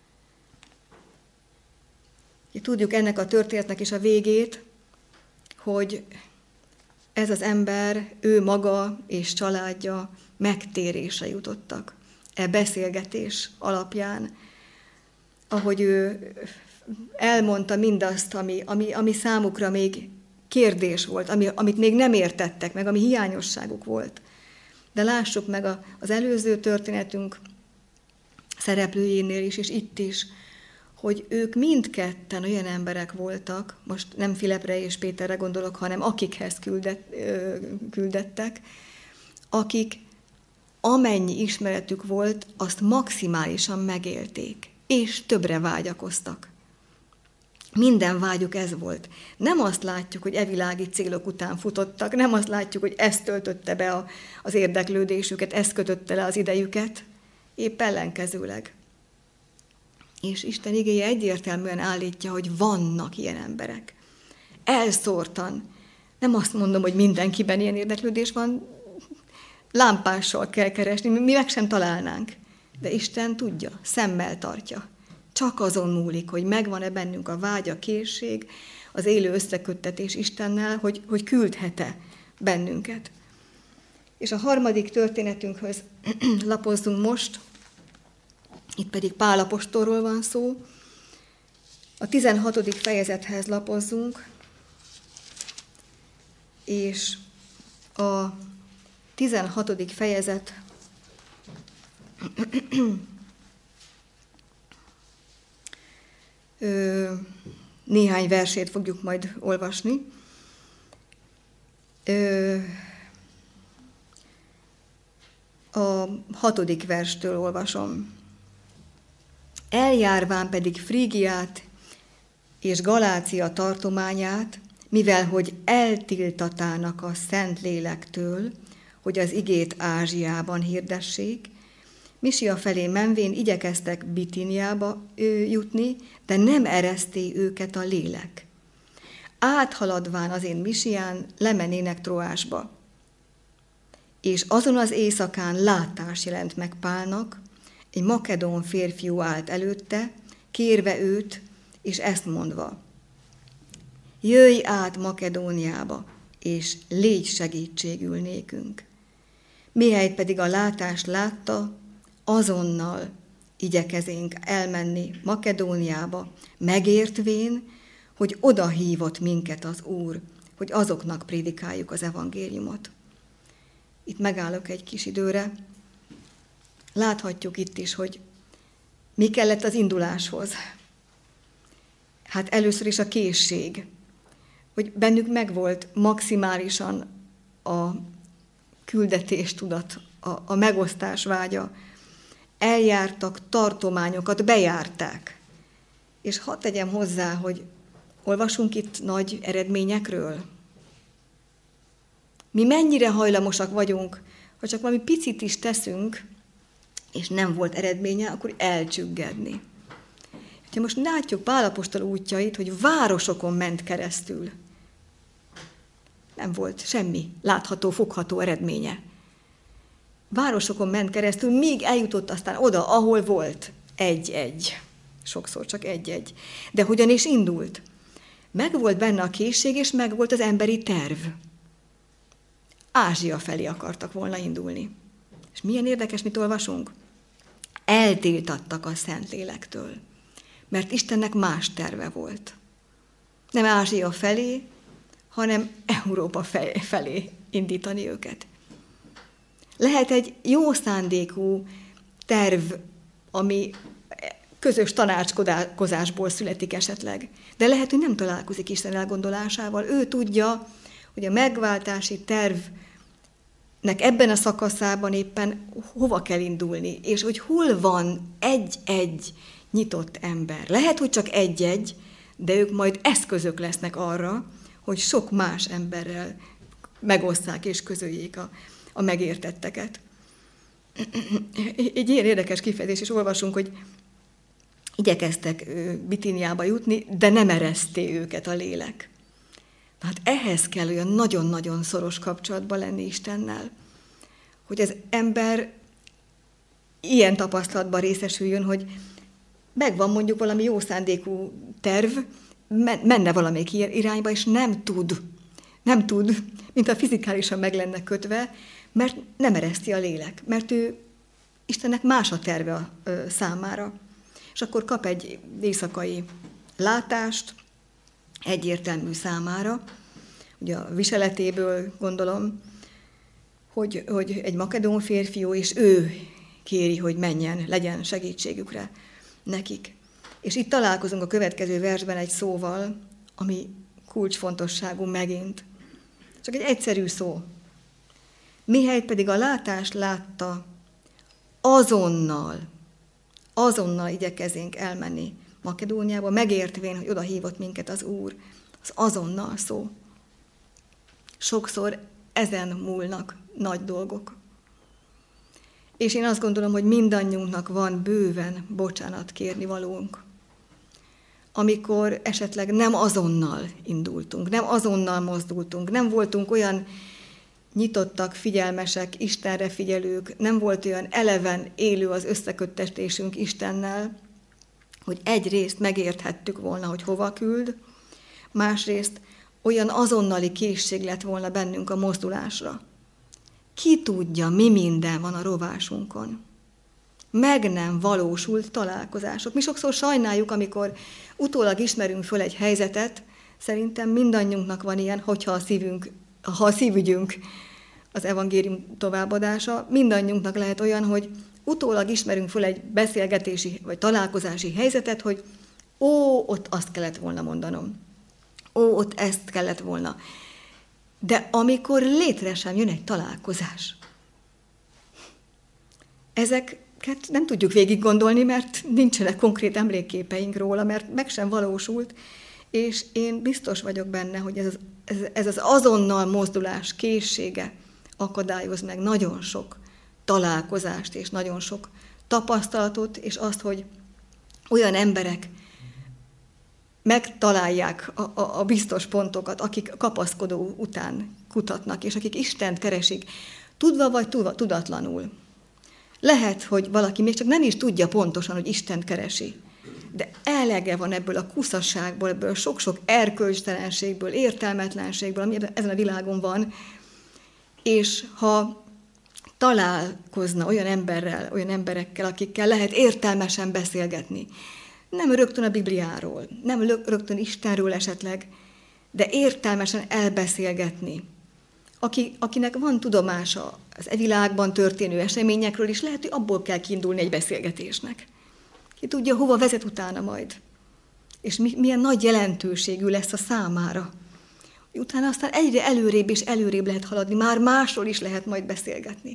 Tudjuk ennek a történetnek is a végét, hogy ez az ember, ő maga és családja megtérésre jutottak. E beszélgetés alapján, ahogy ő elmondta mindazt, ami, ami, ami számukra még kérdés volt, ami, amit még nem értettek meg, ami hiányosságuk volt. De lássuk meg a, az előző történetünk szereplőjénél is, és itt is, hogy ők mindketten olyan emberek voltak, most nem Filepre és Péterre gondolok, hanem akikhez küldett, küldettek, akik amennyi ismeretük volt, azt maximálisan megélték, és többre vágyakoztak. Minden vágyuk ez volt. Nem azt látjuk, hogy evilági célok után futottak, nem azt látjuk, hogy ez töltötte be a, az érdeklődésüket, ez kötötte le az idejüket, épp ellenkezőleg. És Isten igéje egyértelműen állítja, hogy vannak ilyen emberek. Elszórtan. Nem azt mondom, hogy mindenkiben ilyen érdeklődés van, lámpással kell keresni, mi meg sem találnánk. De Isten tudja, szemmel tartja. Csak azon múlik, hogy megvan-e bennünk a vágy, a készség, az élő összeköttetés Istennel, hogy, hogy küldhet-e bennünket. És a harmadik történetünkhöz lapozzunk most, itt pedig Pál apostolról van szó. A tizenhatodik fejezethez lapozzunk, és a tizenhatodik fejezet Ö, néhány versét fogjuk majd olvasni. Ö, a hatodik verstől olvasom. Eljárván pedig Frígiát és Galácia tartományát, mivel hogy eltiltatának a Szentlélektől, hogy az igét Ázsiában hirdessék, Misia felé menvén igyekeztek Bitiniába jutni, de nem ereszté őket a lélek. Áthaladván az én Misián lemenének Troásba. És azon az éjszakán látás jelent meg Pálnak, egy makedón férfiú állt előtte, kérve őt, és ezt mondva: jöjj át Makedóniába, és légy segítségül nékünk. Mihelyt pedig a látást látta, azonnal igyekezénk elmenni Makedóniába, megértvén, hogy oda hívott minket az Úr, hogy azoknak prédikáljuk az evangéliumot. Itt megállok egy kis időre. Láthatjuk itt is, hogy mi kellett az induláshoz. Hát először is a készség, hogy bennük megvolt maximálisan a küldetéstudat, a, a megosztás vágya. Eljártak tartományokat, bejárták. És hadd tegyem hozzá, hogy olvasunk itt nagy eredményekről. Mi mennyire hajlamosak vagyunk, ha csak valami picit is teszünk, és nem volt eredménye, akkor elcsüggedni. Ha most látjuk Pál apostol útjait, hogy városokon ment keresztül, nem volt semmi látható, fogható eredménye. Városokon ment keresztül, míg eljutott aztán oda, ahol volt egy-egy. Sokszor csak egy-egy. De hogyan is indult? Megvolt benne a készség, és megvolt az emberi terv. Ázsia felé akartak volna indulni. És milyen érdekes, mit olvasunk? Eltiltattak a Szentlélektől, mert Istennek más terve volt. Nem Ázsia felé, hanem Európa felé indítani őket. Lehet egy jó szándékú terv, ami közös tanácskozásból születik esetleg, de lehet, hogy nem találkozik Isten elgondolásával. Ő tudja, hogy a megváltási tervnek ebben a szakaszában éppen hova kell indulni, és hogy hol van egy-egy nyitott ember. Lehet, hogy csak egy-egy, de ők majd eszközök lesznek arra, hogy sok más emberrel megosszák és közöljék a, a megértetteket. Egy ilyen érdekes kifejezés is olvasunk, hogy igyekeztek Bitiniába jutni, de nem ereszté őket a lélek. Hát ehhez kell olyan nagyon-nagyon szoros kapcsolatban lenni Istennel, hogy az ember ilyen tapasztalatban részesüljön, hogy megvan mondjuk valami jó szándékú terv, menne valamelyik irányba, és nem tud, nem tud, mint a fizikálisan meg lenne kötve, mert nem ereszti a lélek, mert ő Istennek más a terve a számára. És akkor kap egy éjszakai látást, egyértelmű számára, ugye a viseletéből gondolom, hogy, hogy egy makedón férfiú, és ő kéri, hogy menjen, legyen segítségükre nekik. És itt találkozunk a következő versben egy szóval, ami kulcsfontosságú megint. Csak egy egyszerű szó. Mihelyt pedig a látást látta, azonnal, azonnal igyekezénk elmenni Makedóniába, megértvén, hogy oda hívott minket az Úr. Az azonnal szó. Sokszor ezen múlnak nagy dolgok. És én azt gondolom, hogy mindannyiunknak van bőven bocsánat kérni valónk. Amikor esetleg nem azonnal indultunk, nem azonnal mozdultunk, nem voltunk olyan nyitottak, figyelmesek, Istenre figyelők, nem volt olyan eleven élő az összeköttetésünk Istennel, hogy egyrészt megérthettük volna, hogy hova küld, másrészt olyan azonnali készség lett volna bennünk a mozdulásra. Ki tudja, mi minden van a rovásunkon. Meg nem valósult találkozások. Mi sokszor sajnáljuk, amikor utólag ismerünk föl egy helyzetet, szerintem mindannyiunknak van ilyen, hogyha a szívünk, ha a szívügyünk az evangélium továbbadása, mindannyiunknak lehet olyan, hogy utólag ismerünk föl egy beszélgetési vagy találkozási helyzetet, hogy ó, ott azt kellett volna mondanom. Ó, ott ezt kellett volna. De amikor létre sem jön egy találkozás, ezeket nem tudjuk végig gondolni, mert nincsenek konkrét emlékképeink róla, mert meg sem valósult, és én biztos vagyok benne, hogy ez az, ez, ez az azonnal mozdulás készsége akadályoz meg nagyon sok találkozást, és nagyon sok tapasztalatot, és azt, hogy olyan emberek megtalálják a, a, a biztos pontokat, akik kapaszkodó után kutatnak, és akik Istent keresik, tudva vagy tudatlanul. Lehet, hogy valaki még csak nem is tudja pontosan, hogy Istent keresi, de elege van ebből a kuszasságból, ebből a sok-sok erkölcstelenségből, értelmetlenségből, ami ezen a világon van, és ha találkozna olyan emberrel, olyan emberekkel, akikkel lehet értelmesen beszélgetni, nem rögtön a Bibliáról, nem rögtön Istenről esetleg, de értelmesen elbeszélgetni. Aki, akinek van tudomása az e világban történő eseményekről is, lehet, hogy abból kell kiindulni egy beszélgetésnek. Ki tudja, hova vezet utána majd. És mi, milyen nagy jelentőségű lesz a számára. Utána aztán egyre előrébb és előrébb lehet haladni, már másról is lehet majd beszélgetni.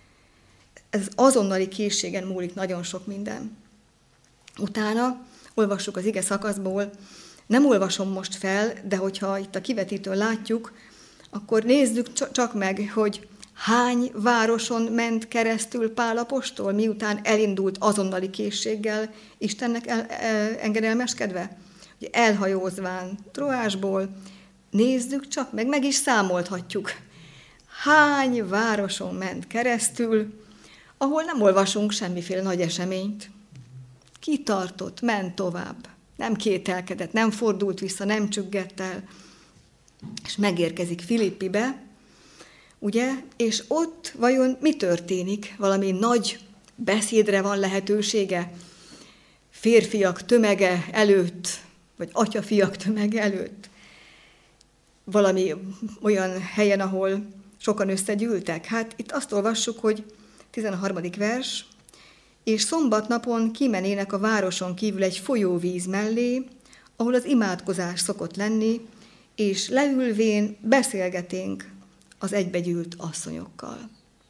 Ez azonnali készségen múlik nagyon sok minden. Utána olvassuk az ige szakaszból, nem olvasom most fel, de hogyha itt a kivetítőn látjuk, akkor nézzük csak meg, hogy hány városon ment keresztül Pál apostol, miután elindult azonnali készséggel Istennek el, el, engedelmeskedve. Ugye elhajózván Troásból, nézzük csak meg, meg is számolhatjuk. Hány városon ment keresztül, ahol nem olvasunk semmiféle nagy eseményt. Kitartott, ment tovább, nem kételkedett, nem fordult vissza, nem csüggett el, és megérkezik Filippibe, ugye, és ott vajon mi történik? Valami nagy beszédre van lehetősége férfiak tömege előtt, vagy atyafiak tömege előtt? Valami olyan helyen, ahol sokan összegyűltek? Hát itt azt olvassuk, hogy tizenharmadik vers, és szombatnapon kimenének a városon kívül egy folyóvíz mellé, ahol az imádkozás szokott lenni, és leülvén beszélgeténk az egybegyűlt asszonyokkal.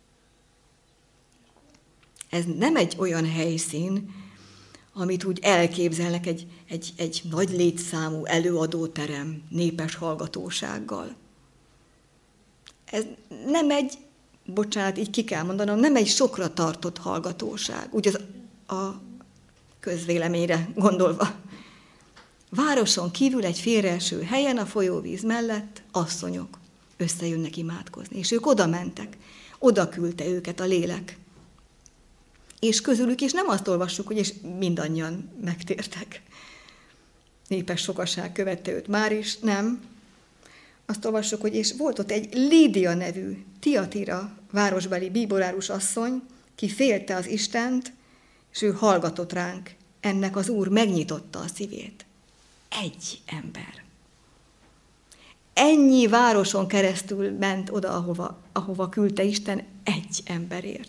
Ez nem egy olyan helyszín, amit úgy elképzelnek egy, egy, egy nagy létszámú előadóterem népes hallgatósággal. Ez nem egy, bocsánat, így ki kell mondanom, nem egy sokra tartott hallgatóság, úgy az a közvéleményre gondolva. Városon kívül egy félreeső helyen, a folyóvíz mellett asszonyok összejönnek imádkozni, és ők oda mentek, oda küldte őket a lélek. És közülük is nem azt olvassuk, hogy és mindannyian megtértek. Népes sokaság követte őt már is, nem. Azt olvassuk, hogy és volt ott egy Lídia nevű Tiatira városbeli bíborárus asszony, ki félte az Istent, és ő hallgatott ránk. Ennek az Úr megnyitotta a szívét. Egy ember. ennyi városon keresztül ment oda, ahova, ahova küldte Isten egy emberért,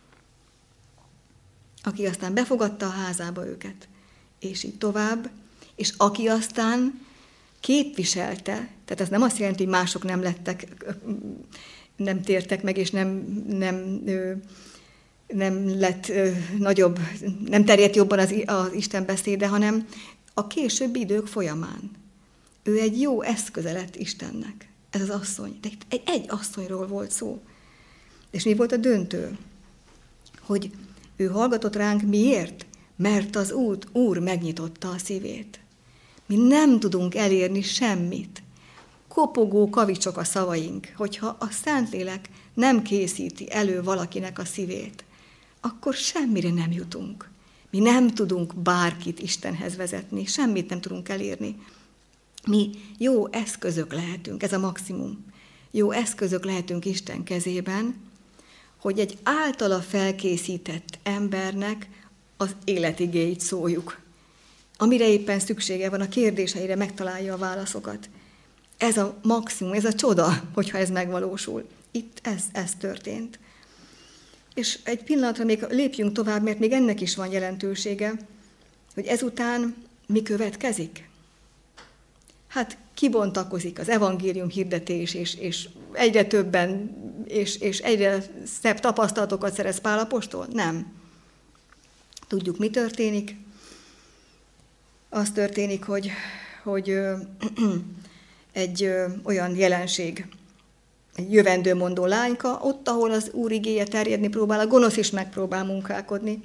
aki aztán befogadta a házába őket, és így tovább, és aki aztán képviselte, tehát ez nem azt jelenti, hogy mások nem lettek, nem tértek meg, és nem, nem, nem lett nagyobb, nem terjedt jobban az, az Isten beszéde, hanem a későbbi idők folyamán. Ő egy jó eszköze lett Istennek, ez az asszony. De itt egy, egy asszonyról volt szó. És mi volt a döntő? Hogy ő hallgatott ránk miért? Mert az út, Úr megnyitotta a szívét. Mi nem tudunk elérni semmit. Kopogó kavicsok a szavaink, hogyha a Szentlélek nem készíti elő valakinek a szívét, akkor semmire nem jutunk. Mi nem tudunk bárkit Istenhez vezetni, semmit nem tudunk elérni. Mi jó eszközök lehetünk, ez a maximum. Jó eszközök lehetünk Isten kezében, hogy egy általa felkészített embernek az életigéit szóljuk. Amire éppen szüksége van, a kérdéseire megtalálja a válaszokat. Ez a maximum, ez a csoda, hogyha ez megvalósul. Itt ez, ez történt. És egy pillanatra még lépjünk tovább, mert még ennek is van jelentősége, hogy ezután mi következik? Hát kibontakozik az evangélium hirdetés, és, és egyre többen, és, és egyre szebb tapasztalatokat szerez Pál apostol? Nem. Tudjuk, mi történik? Az történik, hogy, hogy ö, egy ö, olyan jelenség, egy jövendőmondó lányka, ott, ahol az Úr igéje terjedni próbál, a gonosz is megpróbál munkálkodni.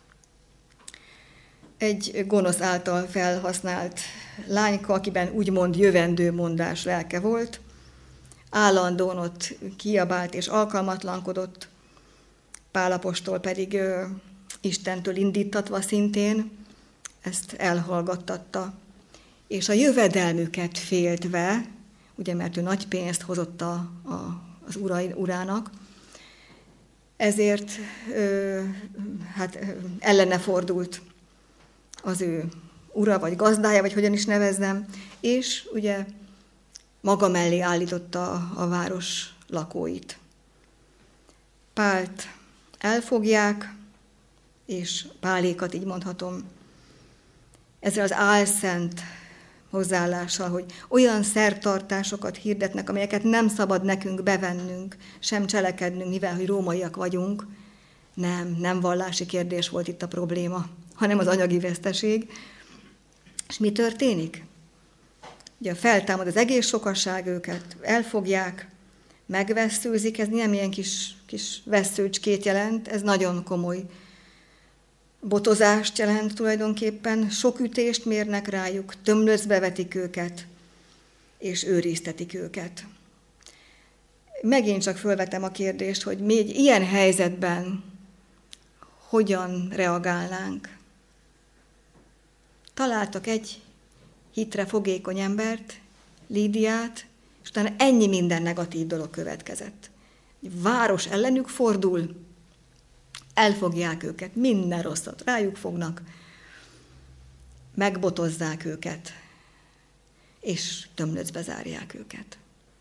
Egy gonosz által felhasznált lányka, akiben úgymond jövendőmondás lelke volt, állandóan ott kiabált és alkalmatlankodott, Pál apostol pedig ö, Istentől indítatva szintén ezt elhallgattatta. És a jövedelmüket féltve, ugye mert ő nagy pénzt hozott a, a, az ura, urának, ezért ö, hát, ö, ellene fordult az ő ura, vagy gazdája, vagy hogyan is nevezzem, és ugye maga mellé állította a, a város lakóit. Pált elfogják, és Pálékat, így mondhatom, ezzel az álszent hozzáállással, hogy olyan szertartásokat hirdetnek, amelyeket nem szabad nekünk bevennünk, sem cselekednünk, mivel hogy rómaiak vagyunk. Nem, nem vallási kérdés volt itt a probléma, hanem az anyagi veszteség. És mi történik? Ugye feltámad az egész sokasság, őket elfogják, megvesszőzik, ez nem ilyen kis, kis vesszőcskét jelent, ez nagyon komoly botozást jelent tulajdonképpen, sok ütést mérnek rájuk, tömlöcbe vetik őket, és őriztetik őket. Megint csak fölvetem a kérdést, hogy még ilyen helyzetben hogyan reagálnánk. Találtak egy hitre fogékony embert, Lídiát, és utána ennyi minden negatív dolog következett. Egy város ellenük fordul, elfogják őket, minden rosszat rájuk fognak, megbotozzák őket, és tömlöcbe zárják őket.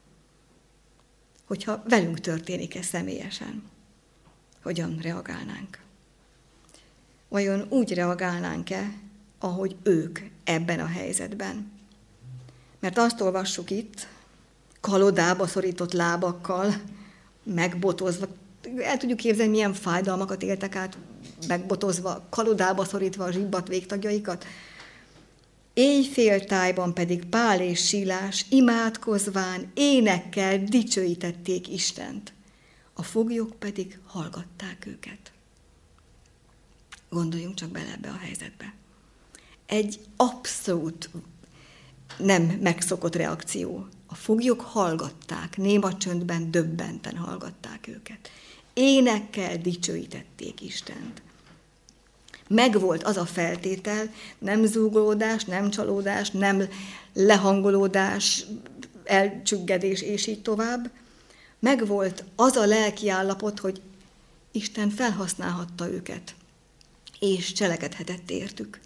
Hogyha velünk történik ez személyesen, hogyan reagálnánk? Vajon úgy reagálnánk-e, ahogy ők ebben a helyzetben? Mert azt olvassuk itt, kalodába szorított lábakkal, megbotozva, el tudjuk képzelni, milyen fájdalmakat éltek át, megbotozva, kalodába szorítva a zsibbat végtagjaikat. Éjféltájban pedig Pál és Sílás imádkozván, énekkel dicsőítették Istent. A foglyok pedig hallgatták őket. Gondoljunk csak bele ebbe a helyzetbe. Egy abszolút nem megszokott reakció. A foglyok hallgatták, néma csöndben, döbbenten hallgatták őket. Énekkel dicsőítették Istent. Megvolt az a feltétel, nem zúgolódás, nem csalódás, nem lehangolódás, elcsüggedés, és így tovább. Megvolt az a lelki állapot, hogy Isten felhasználhatta őket, és cselekedhetett értük.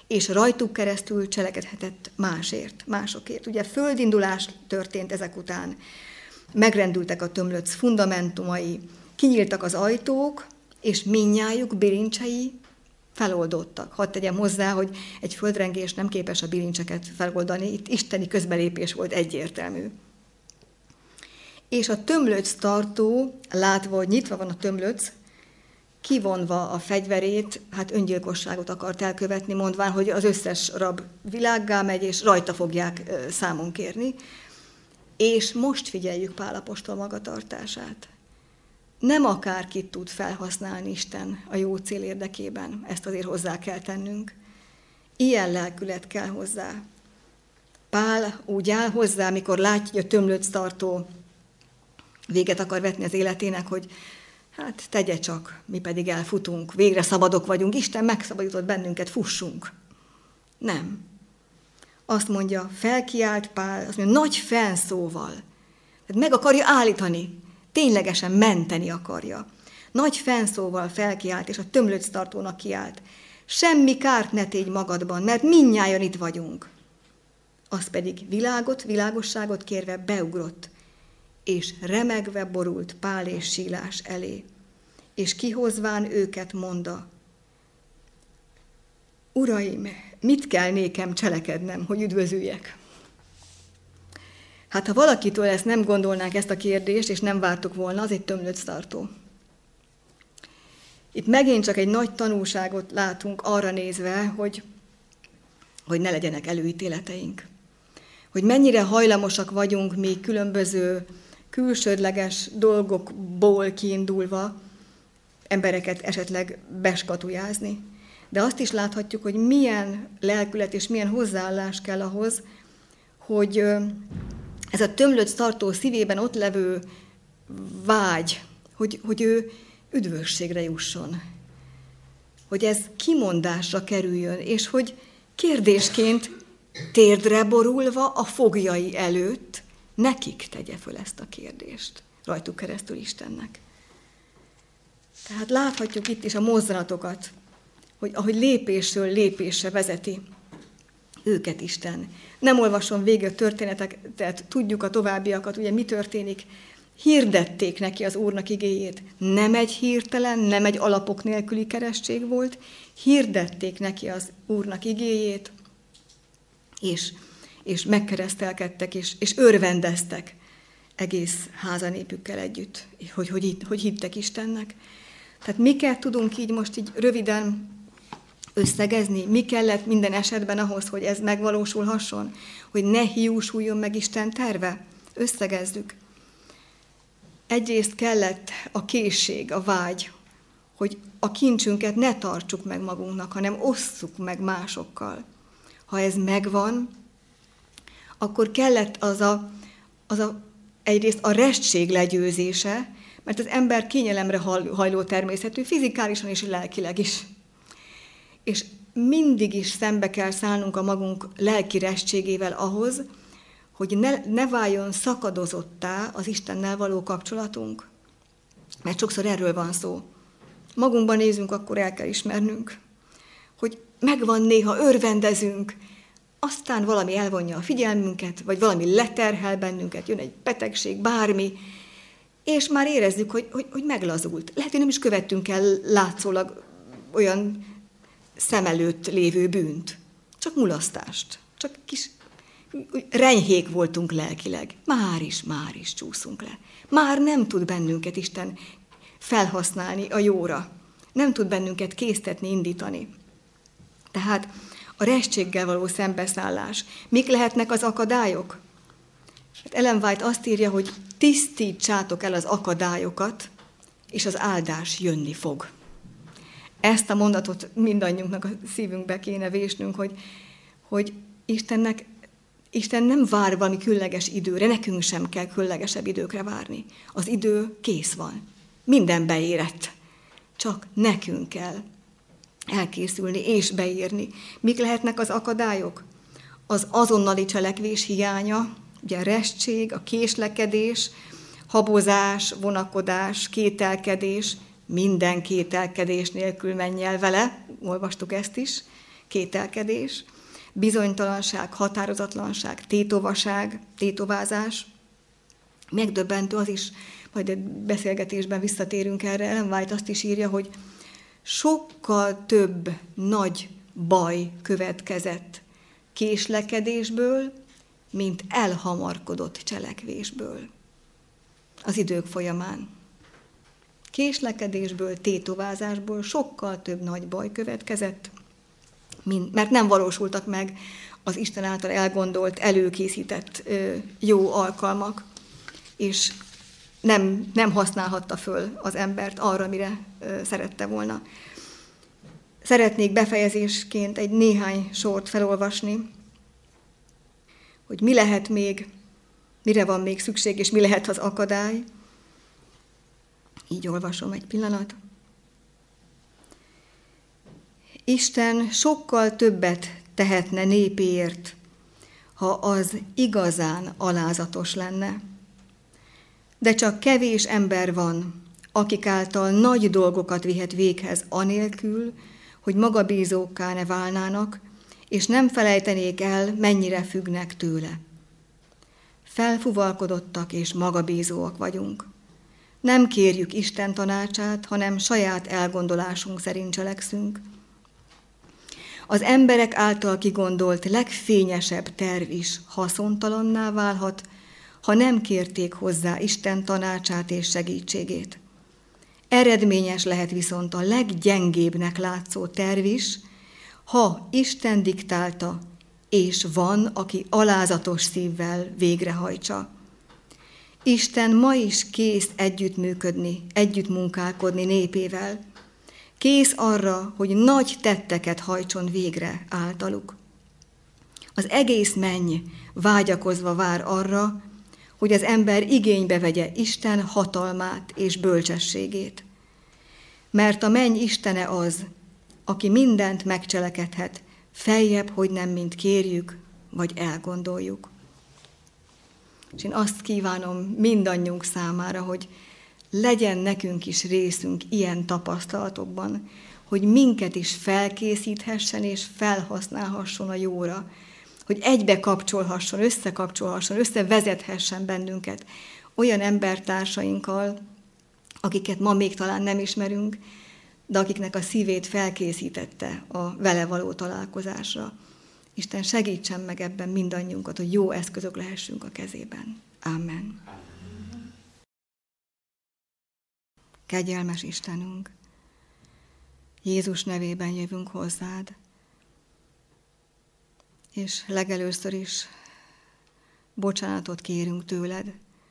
és rajtuk keresztül cselekedhetett másért, másokért. Ugye földindulás történt ezek után, megrendültek a tömlöc fundamentumai, kinyíltak az ajtók, és mindnyájuk bilincsei feloldódtak. Hadd tegyem hozzá, hogy egy földrengés nem képes a bilincseket feloldani, itt isteni közbelépés volt egyértelmű. És a tömlöc tartó, látva, hogy nyitva van a tömlöc, kivonva a fegyverét, hát öngyilkosságot akart elkövetni, mondván, hogy az összes rab világgá megy, és rajta fogják számon kérni. És most figyeljük Pál apostol magatartását. Nem akárkit tud felhasználni Isten a jó cél érdekében, ezt azért hozzá kell tennünk. Ilyen lelkület kell hozzá. Pál úgy áll hozzá, amikor látja, hogy a tömlöc tartó véget akar vetni az életének, hogy hát tegye csak, mi pedig elfutunk, végre szabadok vagyunk, Isten megszabadított bennünket, fussunk. Nem. Azt mondja, felkiált Pál, azt mondja, nagy fennszóval. Tehát meg akarja állítani, ténylegesen menteni akarja. Nagy fennszóval felkiált, és a tömlöc tartónak kiált. Semmi kárt ne tégy magadban, mert mindnyájan itt vagyunk. Az pedig világot, világosságot kérve beugrott, és remegve borult Pál és Sílás elé, és kihozván őket mondta, Uraim, mit kell nékem cselekednem, hogy üdvözüljek? Hát ha valakitől ezt nem gondolnánk, ezt a kérdést, és nem vártuk volna, az egy tömlöc tartó. Itt megint csak egy nagy tanulságot látunk arra nézve, hogy, hogy ne legyenek előítéleteink. Hogy mennyire hajlamosak vagyunk mi különböző külsődleges dolgokból kiindulva embereket esetleg beskatujázni. De azt is láthatjuk, hogy milyen lelkület és milyen hozzáállás kell ahhoz, hogy ez a tömlöc tartó szívében ott levő vágy, hogy, hogy ő üdvösségre jusson. Hogy ez kimondásra kerüljön, és hogy kérdésként térdre borulva a foglyai előtt nekik tegye föl ezt a kérdést, rajtuk keresztül Istennek. Tehát láthatjuk itt is a mozzanatokat, hogy ahogy lépésről lépésre vezeti őket Isten. Nem olvasom végig a történeteket, tudjuk a továbbiakat, ugye mi történik. Hirdették neki az Úrnak igéjét. Nem egy hirtelen, nem egy alapok nélküli keresztség volt. Hirdették neki az Úrnak igéjét, és, és megkeresztelkedtek, és, és örvendeztek egész házanépükkel együtt, hogy, hogy, hogy hittek Istennek. Tehát miket tudunk így most így röviden összegezni? Mi kellett minden esetben ahhoz, hogy ez megvalósulhasson? Hogy ne hiúsuljon meg Isten terve? Összegezzük. Egyrészt kellett a készség, a vágy, hogy a kincsünket ne tartsuk meg magunknak, hanem osszuk meg másokkal. Ha ez megvan, akkor kellett az a, az a egyrészt a restség legyőzése, mert az ember kényelemre hajló természetű, fizikálisan és lelkileg is. És mindig is szembe kell szállnunk a magunk lelki restségével ahhoz, hogy ne, ne váljon szakadozottá az Istennel való kapcsolatunk. Mert sokszor erről van szó. Magunkban nézünk, akkor el kell ismernünk, hogy megvan néha, örvendezünk, aztán valami elvonja a figyelmünket, vagy valami leterhel bennünket, jön egy betegség, bármi, és már érezzük, hogy, hogy, hogy meglazult. Lehet, hogy nem is követtünk el látszólag olyan szem előtt lévő bűnt, csak mulasztást, csak kis renyhék voltunk lelkileg. Már is, már is csúszunk le. Már nem tud bennünket Isten felhasználni a jóra. Nem tud bennünket késztetni, indítani. Tehát a restséggel való szembeszállás. Mik lehetnek az akadályok? Hát Ellen White azt írja, hogy tisztítsátok el az akadályokat, és az áldás jönni fog. Ezt a mondatot mindannyiunknak a szívünkbe kéne vésnünk, hogy, hogy Istennek, Isten nem vár valami különleges időre, nekünk sem kell különlegesebb időkre várni. Az idő kész van. Minden beérett. Csak nekünk kell elkészülni és beírni. Mik lehetnek az akadályok? Az azonnali cselekvés hiánya, ugye a restség, a késlekedés, habozás, vonakodás, kételkedés, minden kételkedés nélkül menj el vele, olvastuk ezt is, kételkedés, bizonytalanság, határozatlanság, tétovaság, tétovázás. Megdöbbentő az is, majd egy beszélgetésben visszatérünk erre, Ellen White azt is írja, hogy sokkal több nagy baj következett késlekedésből, mint elhamarkodott cselekvésből az idők folyamán. Késlekedésből, tétovázásból sokkal több nagy baj következett, mert nem valósultak meg az Isten által elgondolt, előkészített jó alkalmak, és nem, nem használhatta föl az embert arra, mire szerette volna. Szeretnék befejezésként egy néhány sort felolvasni, hogy mi lehet még, mire van még szükség, és mi lehet az akadály. Így olvasom egy pillanat. Isten sokkal többet tehetne népéért, ha az igazán alázatos lenne. De csak kevés ember van, akik által nagy dolgokat vihet véghez anélkül, hogy magabízókká ne válnának, és nem felejtenék el, mennyire függnek tőle. Felfuvalkodottak és magabízóak vagyunk. Nem kérjük Isten tanácsát, hanem saját elgondolásunk szerint cselekszünk. Az emberek által kigondolt legfényesebb terv is haszontalanná válhat, ha nem kérték hozzá Isten tanácsát és segítségét. Eredményes lehet viszont a leggyengébbnek látszó terv is, ha Isten diktálta, és van, aki alázatos szívvel végrehajtsa. Isten ma is kész együttműködni, együttmunkálkodni népével. Kész arra, hogy nagy tetteket hajtson végre általuk. Az egész menny vágyakozva vár arra, hogy az ember igénybe vegye Isten hatalmát és bölcsességét. Mert a menny Istene az, aki mindent megcselekedhet, feljebb, hogy nem mint kérjük, vagy elgondoljuk. És én azt kívánom mindannyiunk számára, hogy legyen nekünk is részünk ilyen tapasztalatokban, hogy minket is felkészíthessen és felhasználhasson a jóra, hogy egybe kapcsolhasson, összekapcsolhasson, összevezethessen bennünket olyan embertársainkkal, akiket ma még talán nem ismerünk, de akiknek a szívét felkészítette a vele való találkozásra. Isten segítsen meg ebben mindannyiunkat, hogy jó eszközök lehessünk a kezében. Amen. Kegyelmes Istenünk, Jézus nevében jövünk hozzád, és legelőször is bocsánatot kérünk tőled,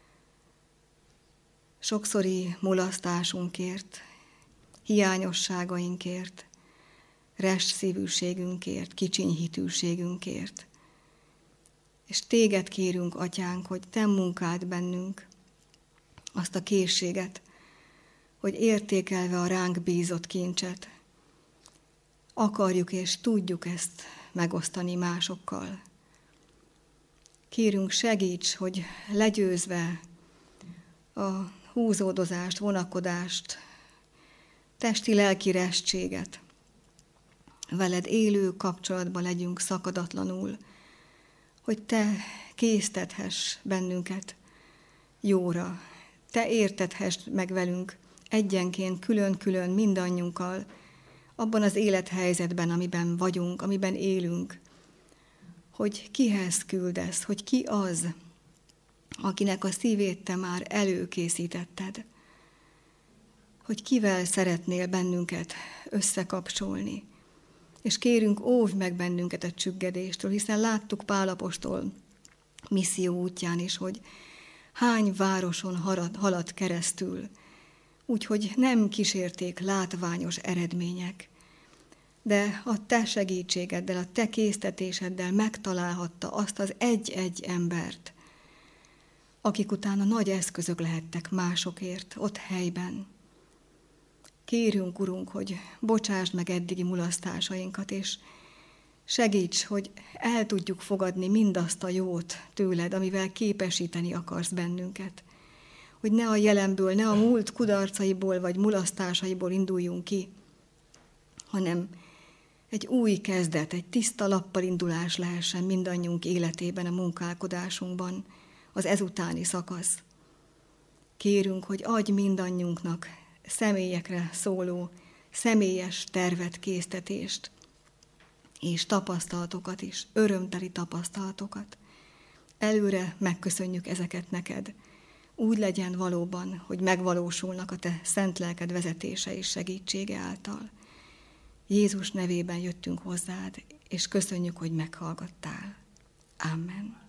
sokszori mulasztásunkért, hiányosságainkért, rest szívűségünkért, kicsiny hitűségünkért. És téged kérünk, Atyánk, hogy te munkáld bennünk azt a készséget, hogy értékelve a ránk bízott kincset, akarjuk és tudjuk ezt megosztani másokkal. Kérünk, segíts, hogy legyőzve a húzódozást, vonakodást, testi-lelki restséget, veled élő kapcsolatban legyünk szakadatlanul, hogy te késztethess bennünket jóra, te értethess meg velünk egyenként, külön-külön mindannyiunkkal, abban az élethelyzetben, amiben vagyunk, amiben élünk, hogy kihez küldesz, hogy ki az, akinek a szívét te már előkészítetted, hogy kivel szeretnél bennünket összekapcsolni. És kérünk, óvj meg bennünket a csüggedéstől, hiszen láttuk Pál apostol misszió útján is, hogy hány városon haladt keresztül, úgyhogy nem kísérték látványos eredmények, de a te segítségeddel, a te késztetéseddel megtalálhatta azt az egy-egy embert, akik utána nagy eszközök lehettek másokért, ott helyben. Kérünk, Urunk, hogy bocsásd meg eddigi mulasztásainkat, és segíts, hogy el tudjuk fogadni mindazt a jót tőled, amivel képesíteni akarsz bennünket. Hogy ne a jelenből, ne a múlt kudarcaiból vagy mulasztásaiból induljunk ki, hanem egy új kezdet, egy tiszta lappal indulás lehessen mindannyiunk életében, a munkálkodásunkban, az ezutáni szakasz. Kérünk, hogy adj mindannyiunknak személyekre szóló, személyes tervet, késztetést, és tapasztalatokat is, örömteli tapasztalatokat. Előre megköszönjük ezeket neked. Úgy legyen valóban, hogy megvalósulnak a te szent lelked vezetése és segítsége által. Jézus nevében jöttünk hozzád, és köszönjük, hogy meghallgattál. Amen.